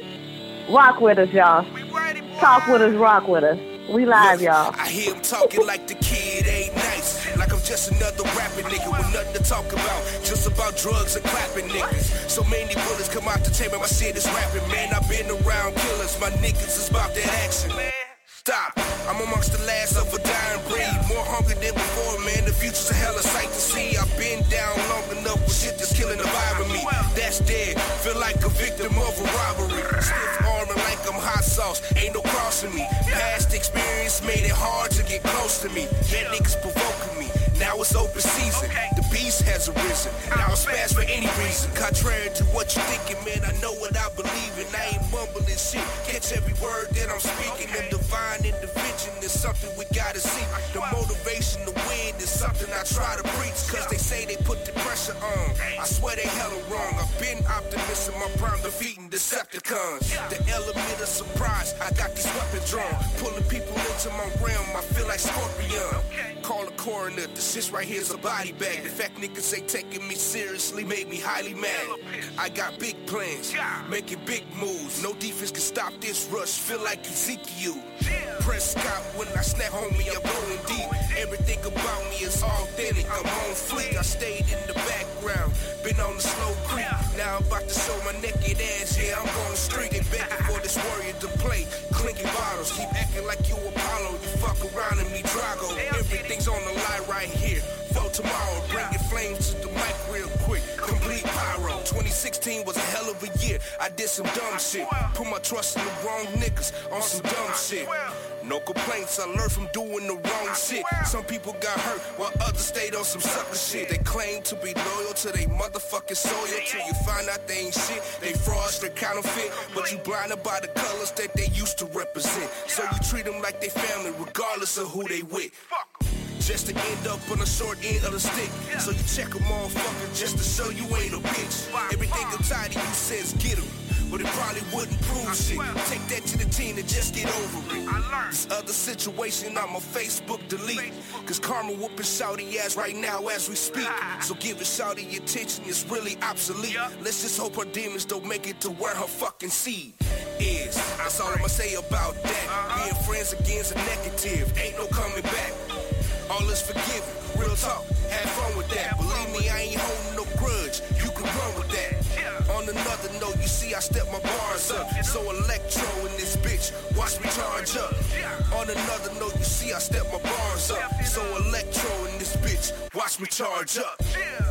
[SPEAKER 4] Rock with us, y'all. Talk with us, rock with us. We live, y'all.
[SPEAKER 6] I hear him talking like the kid ain't nice. Like I'm just another rapping nigga with nothing to talk about. Just about drugs and clapping niggas. So many bullets come out the chamber, my shit is rapping, man. I've been around killers, my niggas is about that action. Stop, I'm amongst the last of a dying breed. More hungry than before, man. The future's a hella sight to see. I've been down long enough with shit that's killing the vibe of me. That's dead, feel like a victim of a robbery. Stiff armor like I'm hot sauce, ain't no crossing me. Past experience made it hard to get close to me. Yeah, niggas provoking me. Now it's open season. The beast has arisen. Now it's fast for any reason. Contrary to what you thinking, man, I know what I believe in. I ain't mumbling shit. Catch every word that I'm speaking. The divine intervention is something we gotta see. The motivation to win is something I try to preach. Cause they say they put the pressure on. I swear they hella wrong. I've been optimistic, my prime defeating Decepticons. The element of surprise, I got these weapons drawn. Pulling people into my realm, I feel like Scorpion. Call a coroner, the shit right here's a body bag. The fact niggas ain't taking me seriously made me highly mad. I got big plans, making big moves. No defense can stop this rush, feel like Ezekiel. Prescott, when I snap homie, I'm going deep. Everything about me is authentic, I'm on fleek. I stayed in the background, been on the slow creep. Now I'm about to show my naked ass, yeah, I'm on the street. They begging for this warrior to play, clinking bottles. Keep acting like you Apollo, you fuck around and me Drago. Everything's on the line right here. For tomorrow, bring your flames to the mic real quick. Complete pyro. twenty sixteen was a hell of a year. I did some dumb shit. Put my trust in the wrong niggas on some dumb shit. No complaints, I learned from doing the wrong shit. Some people got hurt while others stayed on some sucker shit. They claim to be loyal to they motherfucking soil till you find out they ain't shit. They frauds, they counterfeit, but you blinded by the colors that they used to represent. So you treat them like they family regardless of who they with. Just to end up on the short end of the stick. So you check a motherfucker just to show you ain't a bitch. Everything I'm tired of you says get him, but it probably wouldn't prove shit. Take that to the team and just get over it. This other situation I'ma Facebook delete. Cause karma whooping shouty ass right now as we speak. So give it shouty attention, it's really obsolete. Let's just hope her demons don't make it to where her fucking seed is. That's all I'ma say about that. Being friends against a negative, ain't no coming back. All is forgiven, real talk, have fun with that. Believe me, I ain't holding no grudge, you can run with that. On another note, you see I step my bars up. So electro in this bitch, watch me charge up. On another note, you see I step my bars up. So electro in this bitch, watch me charge up.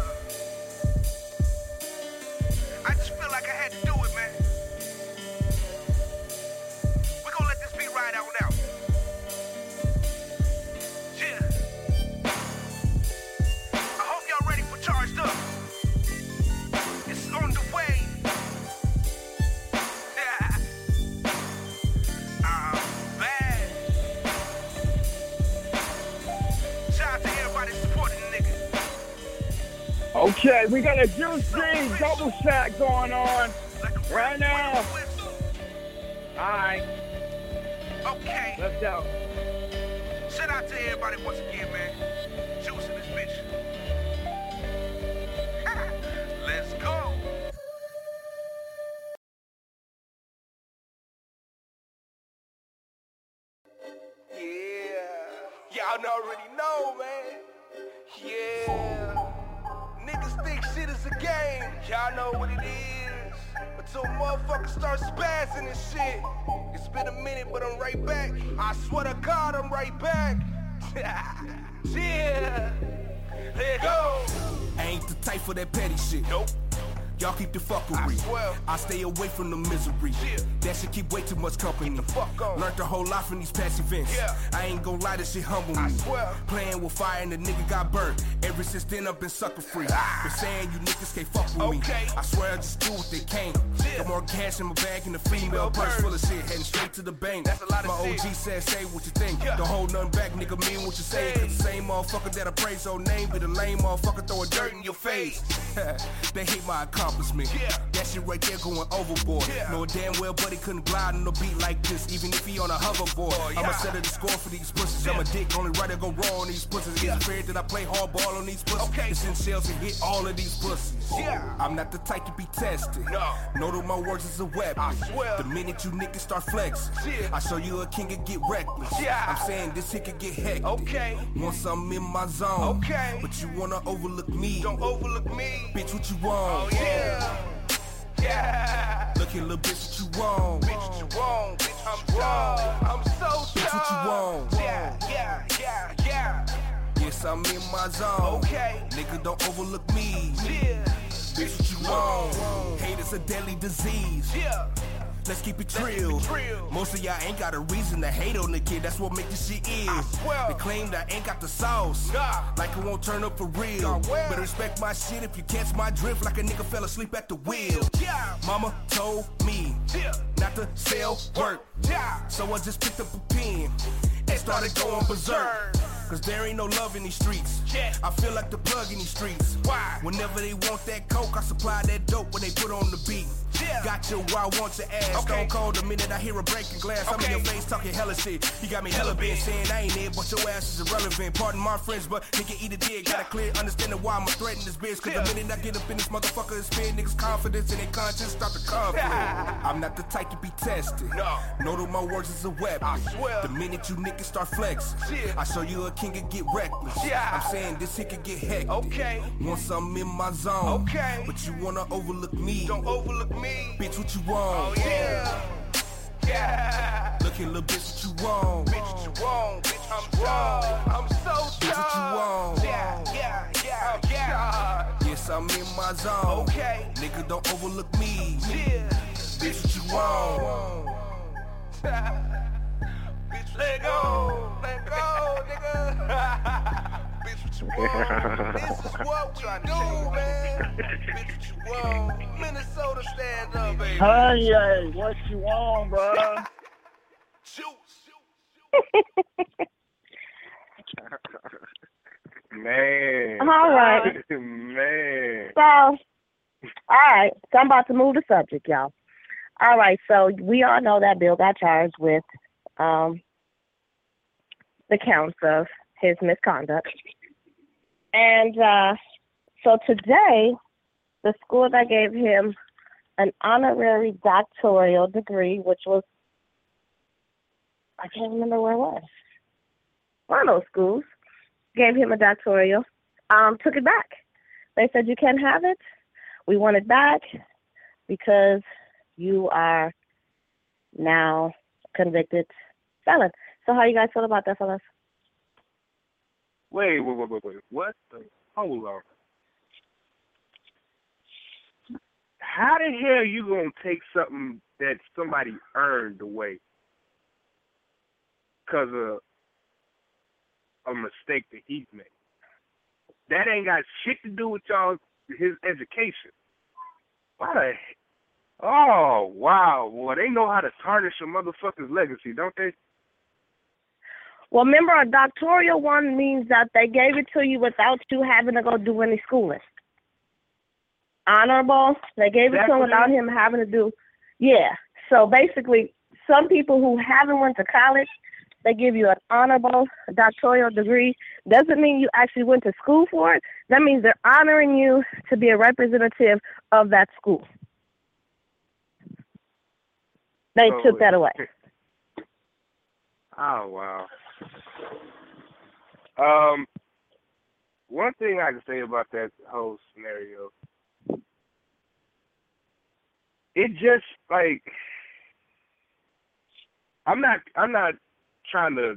[SPEAKER 6] I just feel like I had to do it, man. We gonna let this beat ride out now. Charged up. It's on the way.
[SPEAKER 3] right, we got a Juice Dream double shot going on right now. All right.
[SPEAKER 8] Okay.
[SPEAKER 3] Let's go.
[SPEAKER 8] Shout out to everybody once again, man. Juice in this bitch. Let's go. Yeah. Y'all already know, man. Yeah. Niggas think shit is a game. Y'all know what it is. Until motherfuckers start spazzing and shit. It's been a minute, but I'm right back. I swear to God, I'm right back. Yeah. Let go.
[SPEAKER 6] I ain't the type for that petty shit.
[SPEAKER 8] Nope.
[SPEAKER 6] Y'all keep the fuckery.
[SPEAKER 8] I swear.
[SPEAKER 6] I stay away from the misery.
[SPEAKER 8] Yeah.
[SPEAKER 6] That shit keep way too much company.
[SPEAKER 8] Get the fuck on.
[SPEAKER 6] Learned a whole lot from these past events.
[SPEAKER 8] Yeah.
[SPEAKER 6] I ain't gon' lie, this shit humble me.
[SPEAKER 8] I swear.
[SPEAKER 6] Playing with fire and the nigga got burnt. Ever since then I've been sucker free.
[SPEAKER 8] Ah.
[SPEAKER 6] Been saying you niggas can't fuck with
[SPEAKER 8] Okay.
[SPEAKER 6] me. I swear I just do what they can.
[SPEAKER 8] Yeah.
[SPEAKER 6] Got more cash in my bag and the female
[SPEAKER 8] Female
[SPEAKER 6] purse
[SPEAKER 8] purse.
[SPEAKER 6] full of shit. Heading straight to the bank.
[SPEAKER 8] That's a lot of
[SPEAKER 6] my
[SPEAKER 8] shit.
[SPEAKER 6] O G said say what you think.
[SPEAKER 8] Yeah.
[SPEAKER 6] Don't hold nothing back, nigga, mean what you say.
[SPEAKER 8] Hey.
[SPEAKER 6] Cause the same motherfucker that I praise your name be the lame motherfucker throwing dirt in your face. They hate my accomplishment.
[SPEAKER 8] Yeah.
[SPEAKER 6] That shit right there going overboard.
[SPEAKER 8] Yeah.
[SPEAKER 6] Know damn well buddy couldn't glide on a beat like this, even if he on a hoverboard.
[SPEAKER 8] Oh, yeah.
[SPEAKER 6] I'ma set the score for these pussies.
[SPEAKER 8] Yeah.
[SPEAKER 6] I'm a dick, only right to go raw on these pussies.
[SPEAKER 8] Yeah.
[SPEAKER 6] It's fair that I play hardball on these pussies.
[SPEAKER 8] Okay.
[SPEAKER 6] It's in shells and hit all of these pussies.
[SPEAKER 8] Yeah.
[SPEAKER 6] I'm not the type to be tested.
[SPEAKER 8] No.
[SPEAKER 6] Know that my words is a weapon.
[SPEAKER 8] I swear.
[SPEAKER 6] The minute you niggas start flexing,
[SPEAKER 8] Yeah.
[SPEAKER 6] I show you a king and get reckless.
[SPEAKER 8] Yeah.
[SPEAKER 6] I'm saying this shit could get hectic.
[SPEAKER 8] Okay.
[SPEAKER 6] Want something in my zone.
[SPEAKER 8] Okay.
[SPEAKER 6] But you wanna overlook me.
[SPEAKER 8] Don't overlook me.
[SPEAKER 6] Bitch, what you
[SPEAKER 8] Oh,
[SPEAKER 6] want?
[SPEAKER 8] yeah. Yeah.
[SPEAKER 6] Look here, little bitch, what you want?
[SPEAKER 8] Bitch, what you want? Bitch, I'm done. I'm so
[SPEAKER 6] Bitch, what you
[SPEAKER 8] done.
[SPEAKER 6] want?
[SPEAKER 8] Yeah, yeah, yeah, yeah.
[SPEAKER 6] Yes, I'm in my zone.
[SPEAKER 8] Okay.
[SPEAKER 6] Nigga, don't overlook me.
[SPEAKER 8] Yeah.
[SPEAKER 6] Bitch, what you want? Hate is a deadly disease.
[SPEAKER 8] Yeah.
[SPEAKER 6] Let's keep it
[SPEAKER 8] Let's
[SPEAKER 6] trill.
[SPEAKER 8] keep it trill.
[SPEAKER 6] Most of y'all ain't got a reason to hate on the kid. That's what make this shit ill.
[SPEAKER 8] I swear.
[SPEAKER 6] They claim that I ain't got the sauce.
[SPEAKER 8] Nah.
[SPEAKER 6] Like it won't turn up for real.
[SPEAKER 8] Nah, well.
[SPEAKER 6] Better respect my shit if you catch my drift like a nigga fell asleep at the wheel.
[SPEAKER 8] Yeah.
[SPEAKER 6] Mama told me
[SPEAKER 8] Yeah.
[SPEAKER 6] not to sell work.
[SPEAKER 8] Yeah.
[SPEAKER 6] So I just picked up a pen and started going berserk. Cause there ain't no love in these streets.
[SPEAKER 8] Yeah.
[SPEAKER 6] I feel like the plug in these streets.
[SPEAKER 8] Why?
[SPEAKER 6] Whenever they want that coke, I supply that dope when they put on the beat.
[SPEAKER 8] Yeah.
[SPEAKER 6] Got you where I want your ass.
[SPEAKER 8] Okay.
[SPEAKER 6] Stone cold the minute I hear a breaking glass. I'm in
[SPEAKER 8] Okay.
[SPEAKER 6] your face talking hella shit. You got me hella bent saying I ain't it, but your ass is irrelevant. Pardon my friends, but nigga eat a dick. Got a clear understanding why I'm a threat in this bitch. Cause
[SPEAKER 8] Yeah.
[SPEAKER 6] the minute I get up in this motherfucker and spin niggas' confidence and their conscience start to conflict. I'm not the type to be tested.
[SPEAKER 8] No.
[SPEAKER 6] Know that my words is a weapon.
[SPEAKER 8] I swear.
[SPEAKER 6] The minute you niggas start flexing,
[SPEAKER 8] Yeah.
[SPEAKER 6] I show you a king and get reckless.
[SPEAKER 8] Yeah.
[SPEAKER 6] I'm saying this shit could get hectic.
[SPEAKER 8] Okay.
[SPEAKER 6] Want something in my zone.
[SPEAKER 8] Okay.
[SPEAKER 6] But you wanna overlook me.
[SPEAKER 8] Don't overlook me.
[SPEAKER 6] Bitch, what you
[SPEAKER 8] Oh,
[SPEAKER 6] want?
[SPEAKER 8] yeah. Yeah.
[SPEAKER 6] Look here, little bitch, what you want?
[SPEAKER 8] Bitch, what you want? Bitch, I'm done. I'm so done.
[SPEAKER 6] Bitch, what you want?
[SPEAKER 8] Yeah, yeah, yeah, yeah.
[SPEAKER 6] Yes, I'm in my zone.
[SPEAKER 8] Okay.
[SPEAKER 6] Nigga, don't overlook me.
[SPEAKER 8] Yeah.
[SPEAKER 6] Bitch, what you want?
[SPEAKER 8] Bitch, let go. Let go, nigga. Bitch, what you want? This is what we do, man. Bitch, what you want? Minnesota, stand up, baby.
[SPEAKER 3] Kanye, what you want, bro?
[SPEAKER 8] Juice.
[SPEAKER 3] Man.
[SPEAKER 4] All right.
[SPEAKER 3] Man.
[SPEAKER 4] So, all right. So I'm about to move the subject, y'all. All right. So we all know that Bill got charged with um, the counts of his misconduct. And uh, so today, the school that gave him an honorary doctoral degree, which was, I can't remember where it was. One of those schools gave him a doctoral, um, took it back. They said, you can't have it. We want it back because you are now convicted felon. So how you guys feel about that, fellas?
[SPEAKER 7] Wait, wait, wait, wait, wait. What the? Hold on. How the hell you gonna take something that somebody earned away because of a mistake that he's made? That ain't got shit to do with y'all, his education. Why the? Oh wow, well they know how to tarnish a motherfucker's legacy, don't they?
[SPEAKER 4] Well, remember, a doctoral one means that they gave it to you without you having to go do any schooling. honorable. They gave it
[SPEAKER 3] That's
[SPEAKER 4] to him
[SPEAKER 3] what it
[SPEAKER 4] without
[SPEAKER 3] is?
[SPEAKER 4] him having to do. Yeah. So basically, some people who haven't went to college, they give you an honorable doctoral degree. Doesn't mean you actually went to school for it. That means they're honoring you to be a representative of that school. They
[SPEAKER 7] Oh,
[SPEAKER 4] took that away.
[SPEAKER 7] Oh wow. Um, one thing I can say about that whole scenario, it just like I'm not I'm not trying to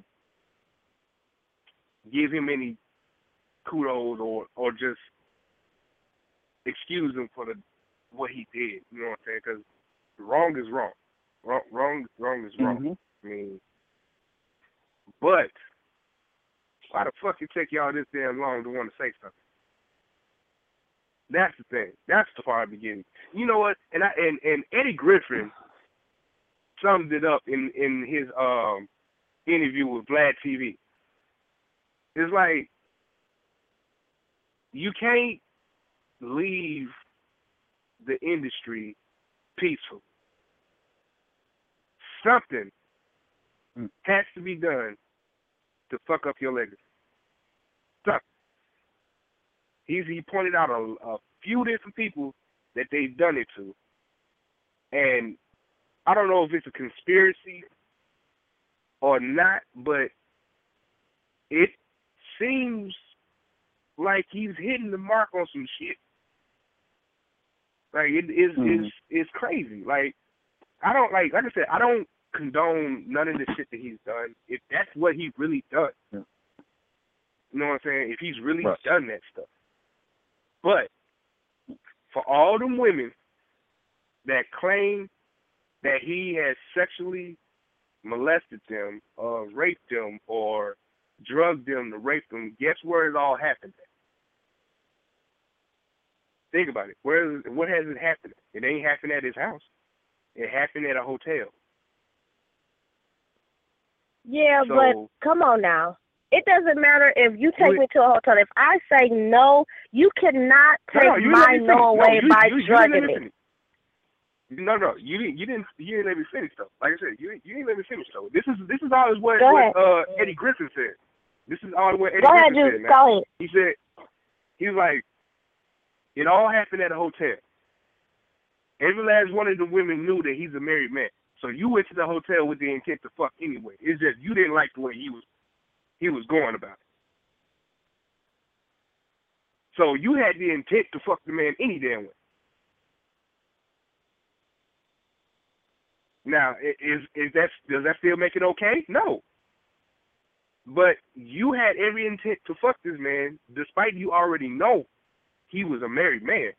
[SPEAKER 7] give him any kudos or or just excuse him for the what he did. You know what I'm saying? Because wrong is wrong. Wrong, wrong, wrong is wrong.
[SPEAKER 3] Mhm.
[SPEAKER 7] I mean, but why the fuck it take y'all this damn long to want to say something? That's the thing. That's the part I'm beginning. You know what? And I and, and Eddie Griffin summed it up in in his um interview with Vlad T V. It's like you can't leave the industry peaceful. Something
[SPEAKER 3] Mm.
[SPEAKER 7] has to be done to fuck up your legacy. Something. He's, he pointed out a, a few different people that they've done it to. And I don't know if it's a conspiracy or not, but it seems like he's hitting the mark on some shit. Like, it is
[SPEAKER 3] Mhm.
[SPEAKER 7] it's, it's crazy. Like, I don't, like, like I said, I don't condone none of the shit that he's done. If that's what he really done.
[SPEAKER 3] Yeah.
[SPEAKER 7] You know what I'm saying? If he's really
[SPEAKER 3] Right.
[SPEAKER 7] done that stuff. But for all them women that claim that he has sexually molested them, or raped them, or drugged them to rape them, guess where it all happened at? Think about it. Where is, what has it happened at? It ain't happened at his house. It happened at a hotel.
[SPEAKER 4] Yeah,
[SPEAKER 7] So-
[SPEAKER 4] but come on now. It doesn't matter if you take
[SPEAKER 7] Wait.
[SPEAKER 4] me to a hotel. If I say no, you cannot
[SPEAKER 7] No,
[SPEAKER 4] take
[SPEAKER 7] no, you
[SPEAKER 4] my
[SPEAKER 7] didn't let me
[SPEAKER 4] no
[SPEAKER 7] finish.
[SPEAKER 4] away
[SPEAKER 7] no, you,
[SPEAKER 4] by
[SPEAKER 7] you, you
[SPEAKER 4] drugging
[SPEAKER 7] didn't let
[SPEAKER 4] me.
[SPEAKER 7] me finish. No, no, you didn't. You didn't. You didn't let me finish though. Like I said, you you didn't let me finish though. This is this is all what,
[SPEAKER 4] Go
[SPEAKER 7] what
[SPEAKER 4] ahead.
[SPEAKER 7] uh, Eddie Griffin said. This is all what Eddie
[SPEAKER 4] Go ahead,
[SPEAKER 7] Griffin
[SPEAKER 4] Juice.
[SPEAKER 7] said. Man.
[SPEAKER 4] Go ahead.
[SPEAKER 7] He said he was like, it all happened at a hotel. Every last one of the women knew that he's a married man. So you went to the hotel with the intent to fuck anyway. It's just you didn't like the way he was he was going about it. So you had the intent to fuck the man any damn way. Now, i- is is that does that still make it okay? No. But you had every intent to fuck this man, despite you already know he was a married man.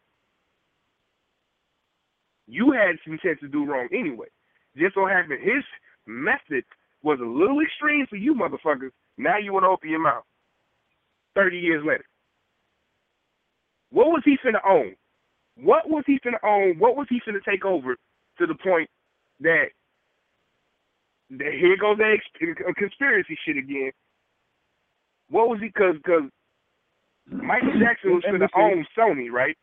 [SPEAKER 7] You had some intent to do wrong anyway. Just so happened his method was a little extreme for you motherfuckers. Now you want to open your mouth. Thirty years later. What was he finna own? What was he finna own? What was he finna take over to the point that, that here goes that ex- conspiracy shit again? What was he, because cause Michael Jackson was finna own Sony, right?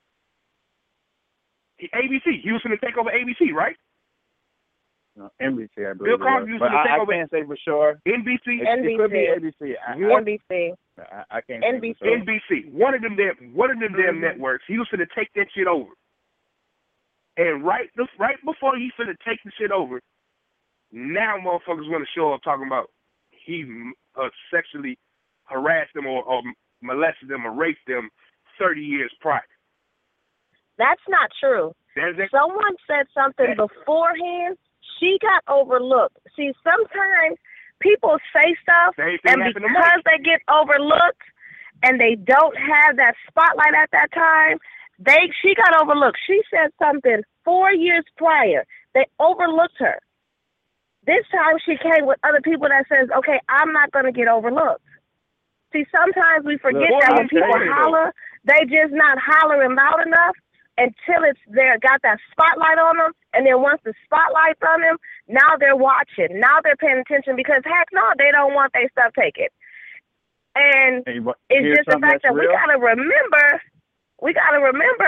[SPEAKER 7] He, A B C. He was finna take over A B C, right?
[SPEAKER 3] No, N B C, I believe.
[SPEAKER 7] Bill
[SPEAKER 3] it
[SPEAKER 7] Cosby
[SPEAKER 3] was.
[SPEAKER 7] was
[SPEAKER 3] But
[SPEAKER 7] gonna take
[SPEAKER 3] I, I
[SPEAKER 7] over-
[SPEAKER 3] can't say for sure.
[SPEAKER 7] N B C.
[SPEAKER 3] It,
[SPEAKER 4] N B C.
[SPEAKER 3] it could be A B C. I,
[SPEAKER 4] N B C.
[SPEAKER 3] I, I can't
[SPEAKER 4] N B C.
[SPEAKER 3] say for sure.
[SPEAKER 7] N B C. One of them damn one of them damn networks. He was finna take that shit over. And right the, right before he finna take the shit over, now motherfuckers want to show up talking about he uh, sexually harassed them or, or molested them or raped them thirty years prior.
[SPEAKER 4] That's not true.
[SPEAKER 7] That's that,
[SPEAKER 4] Someone said something
[SPEAKER 7] That-
[SPEAKER 4] beforehand. She got overlooked. See, sometimes people say stuff,
[SPEAKER 7] same thing
[SPEAKER 4] and
[SPEAKER 7] happened to
[SPEAKER 4] because
[SPEAKER 7] Mike.
[SPEAKER 4] they get overlooked and they don't have that spotlight at that time, they she got overlooked. She said something four years prior. They overlooked her. This time she came with other people that says, okay, I'm not going to get overlooked. See, sometimes we forget
[SPEAKER 3] Look,
[SPEAKER 4] that
[SPEAKER 3] I'm
[SPEAKER 4] when people
[SPEAKER 3] saying, though.
[SPEAKER 4] holler, they just not hollering loud enough until it's there, got that spotlight on them. And then once the spotlight's on them, now they're watching. Now they're paying attention because, heck no, they don't want their stuff taken. And
[SPEAKER 3] Hey, but
[SPEAKER 4] it's
[SPEAKER 3] here's
[SPEAKER 4] just the
[SPEAKER 3] something
[SPEAKER 4] fact
[SPEAKER 3] that's
[SPEAKER 4] that we
[SPEAKER 3] real.
[SPEAKER 4] got to remember, we got to remember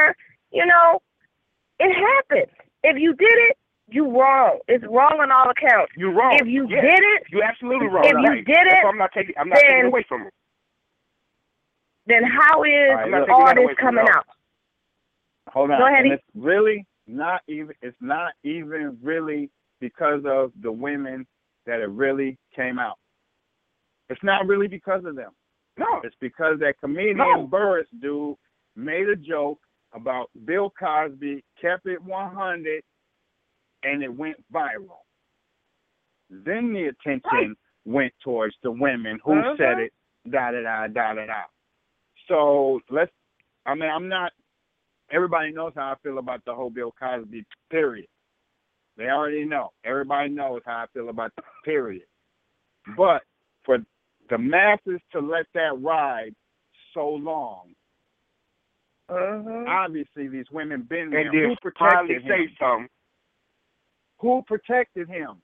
[SPEAKER 4] You know, it happens. If you did it, you wrong. It's wrong on all accounts.
[SPEAKER 7] You're wrong.
[SPEAKER 4] If you
[SPEAKER 7] yeah.
[SPEAKER 4] did it,
[SPEAKER 7] you're absolutely wrong.
[SPEAKER 4] If you
[SPEAKER 7] right.
[SPEAKER 4] did
[SPEAKER 7] That's
[SPEAKER 4] it,
[SPEAKER 7] why I'm not taking. I'm not
[SPEAKER 4] then,
[SPEAKER 7] taking away from it.
[SPEAKER 4] Then how is
[SPEAKER 3] All
[SPEAKER 4] all,
[SPEAKER 3] right,
[SPEAKER 4] all
[SPEAKER 3] look,
[SPEAKER 4] this coming out?
[SPEAKER 3] Hold on.
[SPEAKER 4] Go ahead.
[SPEAKER 3] And it's really not even. It's not even really because of the women that it really came out. It's not really because of them.
[SPEAKER 7] No.
[SPEAKER 3] It's because that comedian
[SPEAKER 7] No.
[SPEAKER 3] Burris dude made a joke about Bill Cosby, kept it one hundred, and it went viral. Then the attention
[SPEAKER 7] Right.
[SPEAKER 3] went towards the women who
[SPEAKER 4] Uh-huh.
[SPEAKER 3] said it, da da da da da da. So let's. I mean, I'm not. Everybody knows how I feel about the whole Bill Cosby period. They already know. Everybody knows how I feel about the period. But for the masses to let that ride so long,
[SPEAKER 4] Uh-huh.
[SPEAKER 3] obviously these women been there.
[SPEAKER 7] And then
[SPEAKER 3] Who
[SPEAKER 7] finally
[SPEAKER 3] protected
[SPEAKER 7] say
[SPEAKER 3] him?
[SPEAKER 7] something.
[SPEAKER 3] Who protected him?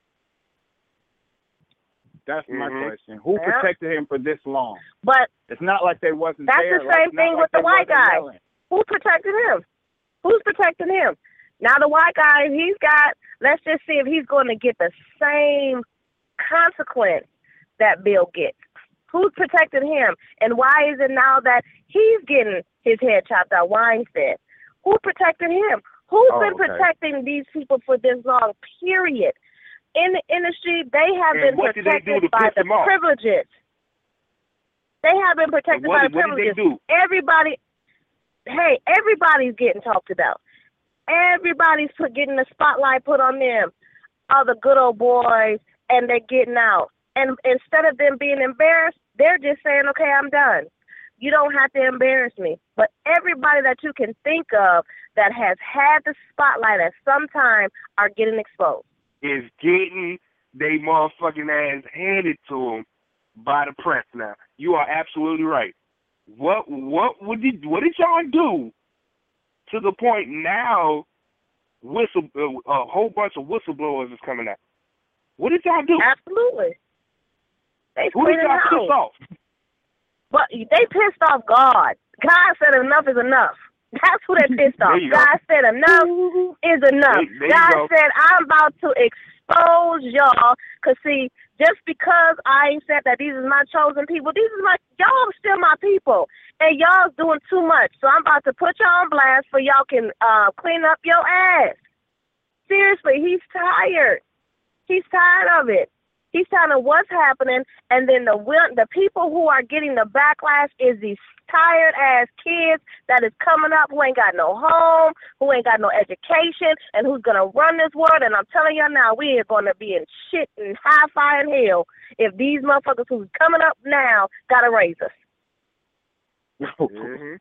[SPEAKER 3] That's my
[SPEAKER 7] Mhm.
[SPEAKER 3] question. Who
[SPEAKER 4] Yeah.
[SPEAKER 3] protected him for this long?
[SPEAKER 4] But
[SPEAKER 3] It's not like they wasn't
[SPEAKER 4] That's
[SPEAKER 3] there.
[SPEAKER 4] the
[SPEAKER 3] like,
[SPEAKER 4] same
[SPEAKER 3] not
[SPEAKER 4] thing
[SPEAKER 3] like
[SPEAKER 4] with the
[SPEAKER 3] they
[SPEAKER 4] white
[SPEAKER 3] wasn't
[SPEAKER 4] guy.
[SPEAKER 3] yelling.
[SPEAKER 4] who protected him? Who's protecting him? Now the white guy, he's got, let's just see if he's going to get the same consequence that Bill gets. Who's protecting him? And why is it now that he's getting his head chopped out, Weinstein? Who protected him? Who's
[SPEAKER 3] Oh,
[SPEAKER 4] been
[SPEAKER 3] okay.
[SPEAKER 4] protecting these people for this long period? In the industry, they have
[SPEAKER 7] And
[SPEAKER 4] been
[SPEAKER 7] what did they do
[SPEAKER 4] protected
[SPEAKER 7] to
[SPEAKER 4] by
[SPEAKER 7] piss
[SPEAKER 4] the
[SPEAKER 7] them off?
[SPEAKER 4] privileges. They have been protected
[SPEAKER 7] And what
[SPEAKER 4] by
[SPEAKER 7] did-
[SPEAKER 4] the
[SPEAKER 7] what did they
[SPEAKER 4] privileges.
[SPEAKER 7] do?
[SPEAKER 4] Everybody, hey, everybody's getting talked about. Everybody's put, getting the spotlight put on them. All the good old boys, and they're getting out. And instead of them being embarrassed, they're just saying, okay, I'm done. You don't have to embarrass me. But everybody that you can think of that has had the spotlight at some time are getting exposed.
[SPEAKER 7] Is getting they motherfucking ass handed to them by the press now. You are absolutely right. What what what did what did y'all do to the point now whistle uh, a whole bunch of whistleblowers is coming out? What did y'all do?
[SPEAKER 4] Absolutely. They
[SPEAKER 7] Who did
[SPEAKER 4] screaming
[SPEAKER 7] y'all piss
[SPEAKER 4] out.
[SPEAKER 7] off?
[SPEAKER 4] But they pissed off God. God said enough is enough. That's who they pissed off.
[SPEAKER 7] There you go.
[SPEAKER 4] God said enough is enough.
[SPEAKER 7] There- there you
[SPEAKER 4] God
[SPEAKER 7] go.
[SPEAKER 4] said I'm about to expose y'all. Cause see, just because I ain't said that these is my chosen people, these is my y'all still my people, and y'all's doing too much. So I'm about to put y'all on blast so y'all can uh, clean up your ass. Seriously, he's tired. He's tired of it. He's tired of what's happening, and then the will, the people who are getting the backlash is these tired ass kids that is coming up who ain't got no home, who ain't got no education, and who's gonna run this world. And I'm telling y'all now, we are gonna be in shit and high fire and hell if these motherfuckers who's coming up now gotta raise us.
[SPEAKER 7] Mhm.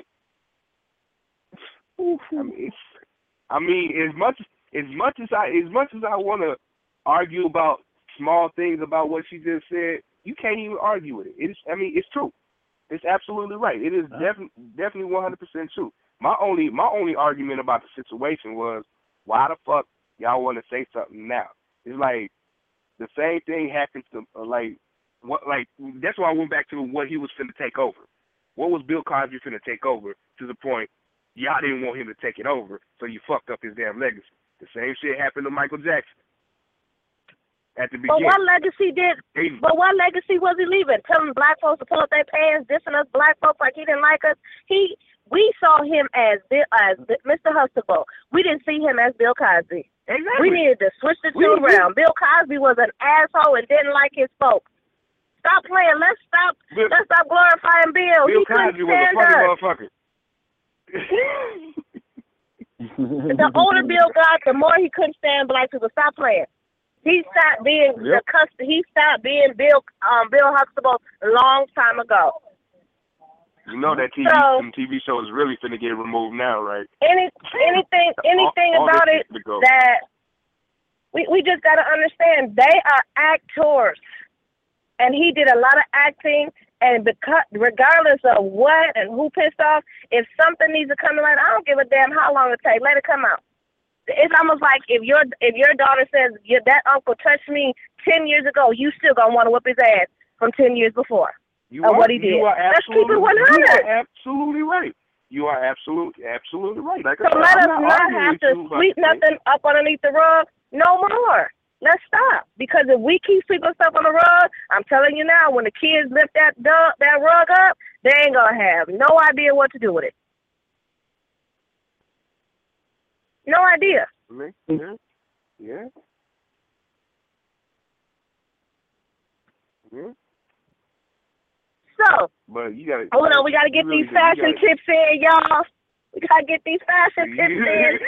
[SPEAKER 7] I mean, I mean, as much as much as I as much as I want to argue about small things about what she just said, you can't even argue with it. It's I mean, it's true. It's absolutely right. It is
[SPEAKER 3] Huh?
[SPEAKER 7] definitely definitely one hundred percent true. My only my only argument about the situation was why the fuck y'all want to say something now? It's like the same thing happened to uh, like what like that's why I went back to what he was finna take over. What was Bill Cosby finna take over to the point y'all didn't want him to take it over, so you fucked up his damn legacy. The same shit happened to Michael Jackson at the
[SPEAKER 4] But
[SPEAKER 7] beginning.
[SPEAKER 4] what legacy did?
[SPEAKER 7] They-
[SPEAKER 4] But what legacy was he leaving? Telling black folks to pull up their pants, dissing us black folks like he didn't like us. He, we saw him as Bill, as Mister Huxtable. We didn't see him as Bill Cosby.
[SPEAKER 7] Exactly.
[SPEAKER 4] We needed to switch the
[SPEAKER 7] We-
[SPEAKER 4] two
[SPEAKER 7] we-
[SPEAKER 4] around. Bill Cosby was an asshole and didn't like his folks. Stop playing. Let's stop.
[SPEAKER 7] Bill-
[SPEAKER 4] let's stop glorifying Bill.
[SPEAKER 7] Bill
[SPEAKER 4] he couldn't
[SPEAKER 7] Cosby was a
[SPEAKER 4] stand
[SPEAKER 7] funny
[SPEAKER 4] us.
[SPEAKER 7] motherfucker.
[SPEAKER 4] The older Bill got, the more he couldn't stand black people. Stop playing. He stopped being the
[SPEAKER 3] Yep.
[SPEAKER 4] cust- He stopped being Bill um, Bill Huxtable a long time ago.
[SPEAKER 7] You know that T V,
[SPEAKER 4] So-
[SPEAKER 7] some T V shows really finna get removed now, right?
[SPEAKER 4] Any anything anything
[SPEAKER 7] All- all
[SPEAKER 4] about
[SPEAKER 7] this
[SPEAKER 4] it
[SPEAKER 7] shit to go.
[SPEAKER 4] that we we just gotta understand they are actors, and he did a lot of acting. And because regardless of what and who pissed off, if something needs to come to light, I don't give a damn how long it takes. Let it come out. It's almost like if your if your daughter says your that uncle touched me ten years ago, you still gonna want to whip his ass from ten years before.
[SPEAKER 7] You
[SPEAKER 4] Of
[SPEAKER 7] are,
[SPEAKER 4] what he did.
[SPEAKER 7] You are
[SPEAKER 4] Let's keep it
[SPEAKER 7] absolutely,
[SPEAKER 4] one hundred.
[SPEAKER 7] You are absolutely right. You are absolutely, absolutely right. Like
[SPEAKER 4] So
[SPEAKER 7] I said,
[SPEAKER 4] let
[SPEAKER 7] I'm
[SPEAKER 4] us
[SPEAKER 7] not
[SPEAKER 4] not
[SPEAKER 7] arguing
[SPEAKER 4] have
[SPEAKER 7] with
[SPEAKER 4] to
[SPEAKER 7] you about
[SPEAKER 4] sweep
[SPEAKER 7] the thing.
[SPEAKER 4] nothing up underneath the rug no more. Let's stop. Because if we keep sweeping stuff on the rug, I'm telling you now, when the kids lift that dug, that rug up, they ain't going to have no idea what to do with it. No idea.
[SPEAKER 7] Me? Yeah. Yeah. Yeah.
[SPEAKER 4] So,
[SPEAKER 7] But you gotta.
[SPEAKER 4] hold on, we got to get
[SPEAKER 7] you really
[SPEAKER 4] these
[SPEAKER 7] do. You
[SPEAKER 4] fashion
[SPEAKER 7] gotta-
[SPEAKER 4] tips in, y'all. We got to get these fashion tips in.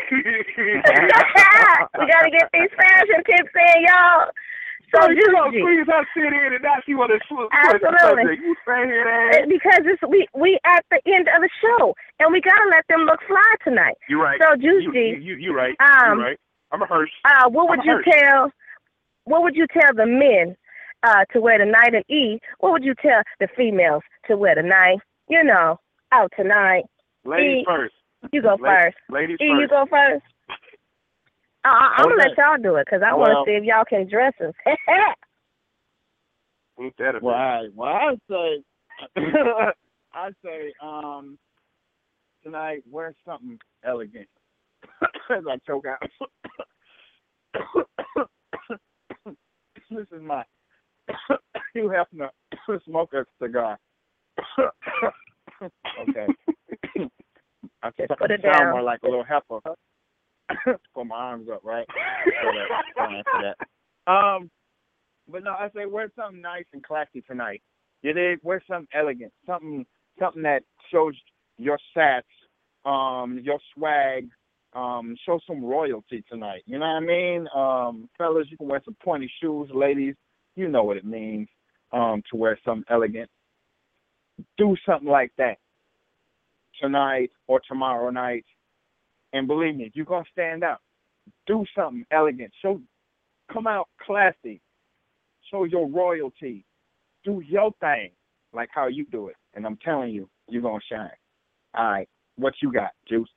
[SPEAKER 4] We got to get these fashion tips in, y'all. So,
[SPEAKER 7] So you gonna
[SPEAKER 4] Juicy.
[SPEAKER 7] squeeze her shit in and now she want to switch the
[SPEAKER 4] Absolutely.
[SPEAKER 7] subject. You saying that?
[SPEAKER 4] Because it's, we we at the end of the show, and we gotta let them look fly tonight.
[SPEAKER 7] You right.
[SPEAKER 4] So,
[SPEAKER 7] You,
[SPEAKER 4] Juicy,
[SPEAKER 7] you, you, you right.
[SPEAKER 4] um,
[SPEAKER 7] you right. I'm a hearse.
[SPEAKER 4] uh, what would
[SPEAKER 7] I'm
[SPEAKER 4] you
[SPEAKER 7] hurt.
[SPEAKER 4] tell? What would you tell the men uh, to wear tonight? And E, what would you tell the females to wear tonight? You know, out tonight.
[SPEAKER 7] Ladies
[SPEAKER 4] E,
[SPEAKER 7] first.
[SPEAKER 4] You go
[SPEAKER 7] La-
[SPEAKER 4] first.
[SPEAKER 7] Ladies
[SPEAKER 4] E,
[SPEAKER 7] first.
[SPEAKER 4] you go first. Uh, I'm gonna
[SPEAKER 9] Okay.
[SPEAKER 4] let y'all do it because I want
[SPEAKER 9] Well-
[SPEAKER 4] to see if y'all can dress us.
[SPEAKER 7] Ain't that a
[SPEAKER 9] Well,
[SPEAKER 7] bitch?
[SPEAKER 9] I, well, I say, I say, um, tonight wear something elegant. As I choke out. This is my Hugh Hefner smoke a cigar. Okay. I
[SPEAKER 4] Just
[SPEAKER 9] sound
[SPEAKER 4] put it
[SPEAKER 9] sound
[SPEAKER 4] down.
[SPEAKER 9] more like a little heifer. Put my arms up, right? So that, don't answer that. Um, but no, I say wear something nice and classy tonight. You dig? Wear something elegant, something something that shows your sats, um, your swag, um, show some royalty tonight. You know what I mean? Um, fellas, you can wear some pointy shoes. Ladies, you know what it means um, to wear something elegant. Do something like that tonight or tomorrow night. And believe me, you're going to stand out. Do something elegant. Show, come out classy. Show your royalty. Do your thing like how you do it. And I'm telling you, you're going to shine. All right. What you got, Juice?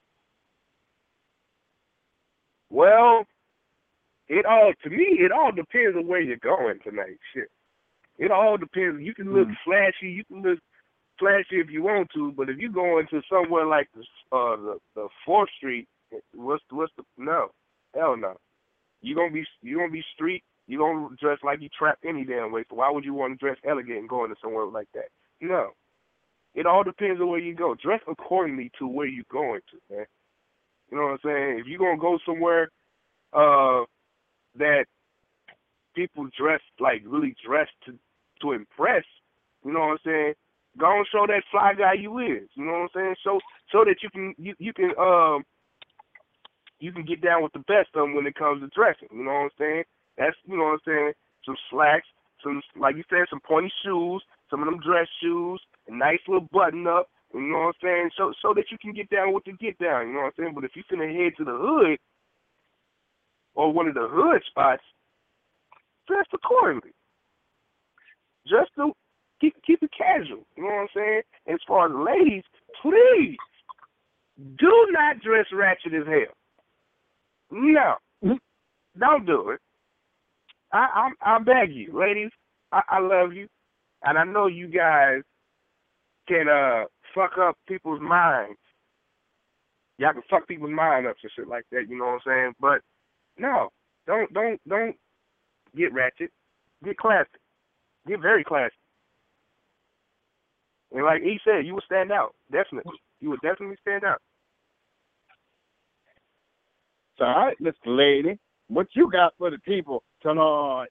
[SPEAKER 7] Well, it all to me, it all depends on where you're going tonight. Shit, it all depends. You can look
[SPEAKER 9] Mm.
[SPEAKER 7] flashy, you can look flashy if you want to, but if you go into somewhere like the uh the, the Fourth Street, what's the, what's the no, hell no. You gonna be you gonna be street. You gonna dress like you trapped any damn way. So why would you want to dress elegant and go into somewhere like that? No. It all depends on where you go. Dress accordingly to where you're going to, man. You know what I'm saying? If you're going to go somewhere uh, that people dress, like really dress to to impress, you know what I'm saying? Go and show that fly guy you is. You know what I'm saying? Show show that you can you, you can um you can get down with the best of them when it comes to dressing. You know what I'm saying? That's, you know what I'm saying? Some slacks, some, like you said, some pointy shoes, some of them dress shoes, a nice little button up. You know what I'm saying? So so that you can get down with the get down, you know what I'm saying? But if you finna head to the hood or one of the hood spots, dress accordingly. Just to keep keep it casual, you know what I'm saying? And as far as ladies, please do not dress ratchet as hell. No. Don't do it. I I, I beg you, ladies, I, I love you. And I know you guys can uh fuck up people's minds. Y'all can fuck people's mind up and shit like that, you know what I'm saying? But no, don't don't don't get ratchet. Get classy. Get very classy. And like he said, you would stand out. Definitely. You would definitely stand out.
[SPEAKER 9] So, all right, Mister Lady, what you got for the people tonight?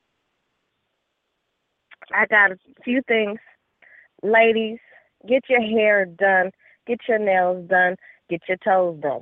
[SPEAKER 4] I got a few things. Ladies, get your hair done, get your nails done, get your toes done.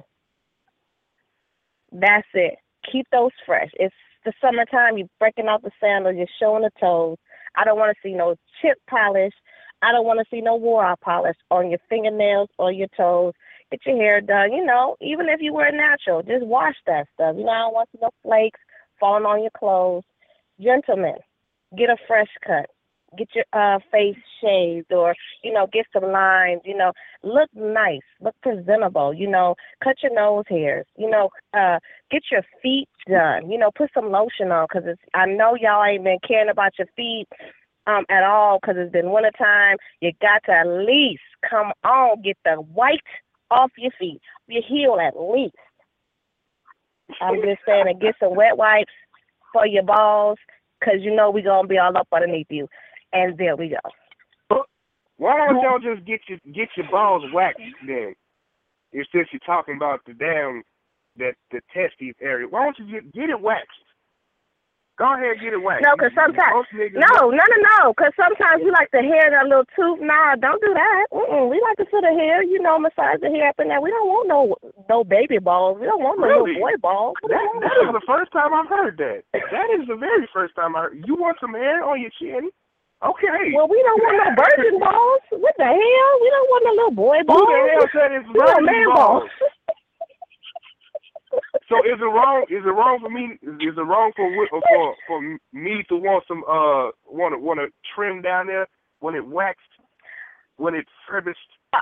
[SPEAKER 4] That's it. Keep those fresh. It's the summertime. You're breaking out the sandals. You're showing the toes. I don't want to see no chip polish. I don't want to see no wore-out polish on your fingernails or your toes. Get your hair done. You know, even if you wear natural, just wash that stuff. You know, I don't want to see no flakes falling on your clothes. Gentlemen, get a fresh cut. Get your uh, face shaved or, you know, get some lines, you know, look nice, look presentable, you know, cut your nose hairs, you know, uh, get your feet done, you know, put some lotion on because it's, I know y'all ain't been caring about your feet um, at all because it's been wintertime. You got to at least come on, get the white off your feet, your heel at least. I'm just saying to get some wet wipes for your balls, because you know we're going to be all up underneath you. And there we go.
[SPEAKER 7] Why don't y'all just get your get your balls waxed then? If since you're talking about the damn that the testes area, why don't you get get it waxed? Go ahead, get it waxed.
[SPEAKER 4] No, because sometimes no, no, no, no. Because sometimes we like the hair in that little tooth. Nah, don't do that. Mm-mm. We like to feel the hair, you know, massage the hair up in there. We don't want no no baby balls. We don't want no
[SPEAKER 7] Really?
[SPEAKER 4] little boy balls.
[SPEAKER 7] That, that is the first time I've heard that. That is the very first time I heard. You want some hair on your chin? Okay.
[SPEAKER 4] Well, we don't want no virgin balls. What the hell? We don't want no little boy balls.
[SPEAKER 7] Who the hell said it's
[SPEAKER 4] We want
[SPEAKER 7] virgin
[SPEAKER 4] man
[SPEAKER 7] balls?
[SPEAKER 4] balls.
[SPEAKER 7] So is it wrong? Is it wrong for me? Is it wrong for for for me to want some uh want to want to trim down there when it waxed, when it's furbished?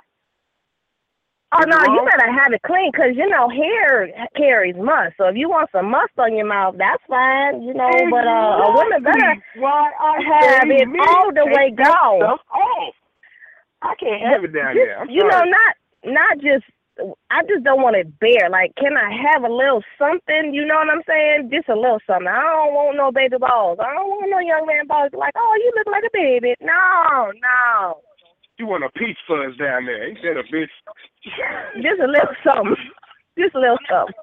[SPEAKER 4] Oh,
[SPEAKER 7] Is it
[SPEAKER 4] no, you
[SPEAKER 7] wrong?
[SPEAKER 4] better have it clean because, you know, hair carries must. So if you want some must on your mouth, that's fine, you know. But uh, a woman better
[SPEAKER 7] Why I
[SPEAKER 4] have
[SPEAKER 7] say
[SPEAKER 4] it
[SPEAKER 7] men
[SPEAKER 4] all the
[SPEAKER 7] take
[SPEAKER 4] way
[SPEAKER 7] that
[SPEAKER 4] gone.
[SPEAKER 7] stuff off. I can't have it down
[SPEAKER 4] Just,
[SPEAKER 7] there. I'm
[SPEAKER 4] you know,
[SPEAKER 7] sorry.
[SPEAKER 4] not not just, I just don't want it bare. Like, can I have a little something? You know what I'm saying? Just a little something. I don't want no baby balls. I don't want no young man balls like, oh, you look like a baby. No, no.
[SPEAKER 7] You want a peach fuzz down there? Ain't that a bitch?
[SPEAKER 4] Just a little something. Just a little something.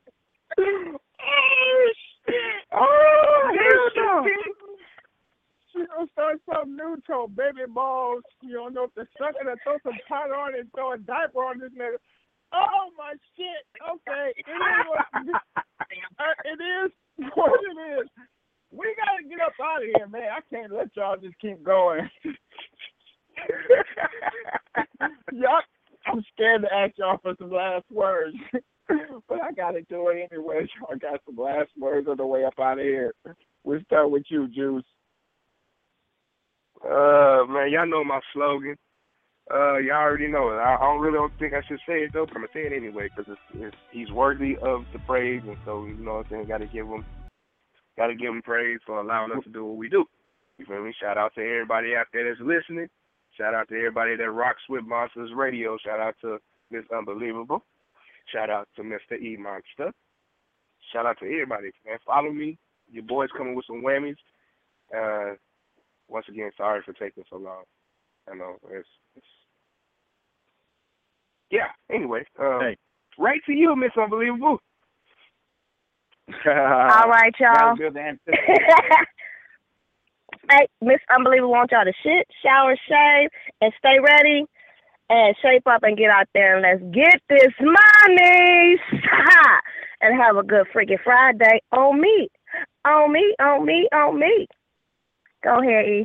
[SPEAKER 3] Oh,
[SPEAKER 7] hell no.
[SPEAKER 3] She gonna start something new to baby balls. You don't know if the sucker to throw some pot on and throw a diaper on this nigga. Oh my shit. Okay. It is what uh, it is what it is. We gotta get up out of here, man. I can't let y'all just keep going. Y'all, I'm scared to ask y'all for some last words. But I gotta do it anyway. Y'all got some last words on the way up out of here. We'll start with you, Juice.
[SPEAKER 7] Uh, man, y'all know my slogan. Uh, y'all already know it. I, I don't really don't think I should say it though, but I'm gonna say it anyway because it's, it's he's worthy of the praise, and so you know what I'm saying. Got to give him, got to give him praise for allowing us to do what we do. You feel me? Shout out to everybody out there that's listening. Shout out to everybody that rocks with Monsters Radio. Shout out to Miss Unbelievable. Shout out to Mister E Monster. Shout out to everybody, man. Follow me. Your boy's coming with some whammies. Uh, once again, sorry for taking so long. I know it's, it's yeah. Anyway, um,
[SPEAKER 3] Hey.
[SPEAKER 7] right to you, Miss Unbelievable.
[SPEAKER 4] All right, y'all.
[SPEAKER 3] Good answer.
[SPEAKER 4] Hey, Miss Unbelievable want y'all to shit, shower, shave, and stay ready and shape up and get out there and let's get this money and have a good freaking Friday on me, on me, on me, on me. Go ahead, E.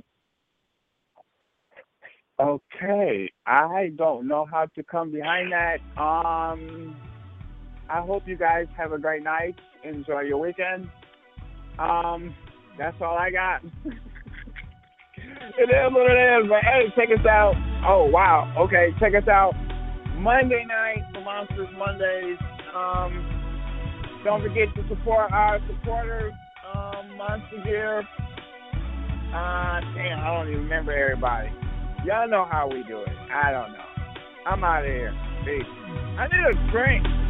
[SPEAKER 3] Okay, I don't know how to come behind that. Um, I hope you guys have a great night. Enjoy your weekend. Um, that's all I got. It is what it is, man. Hey, check us out. Oh, wow. Okay, check us out Monday night for Monsters Mondays. Um, don't forget to support our supporters, um, Monster Gear. Uh, damn, I don't even remember everybody. Y'all know how we do it. I don't know. I'm out of here. Peace. I need a drink.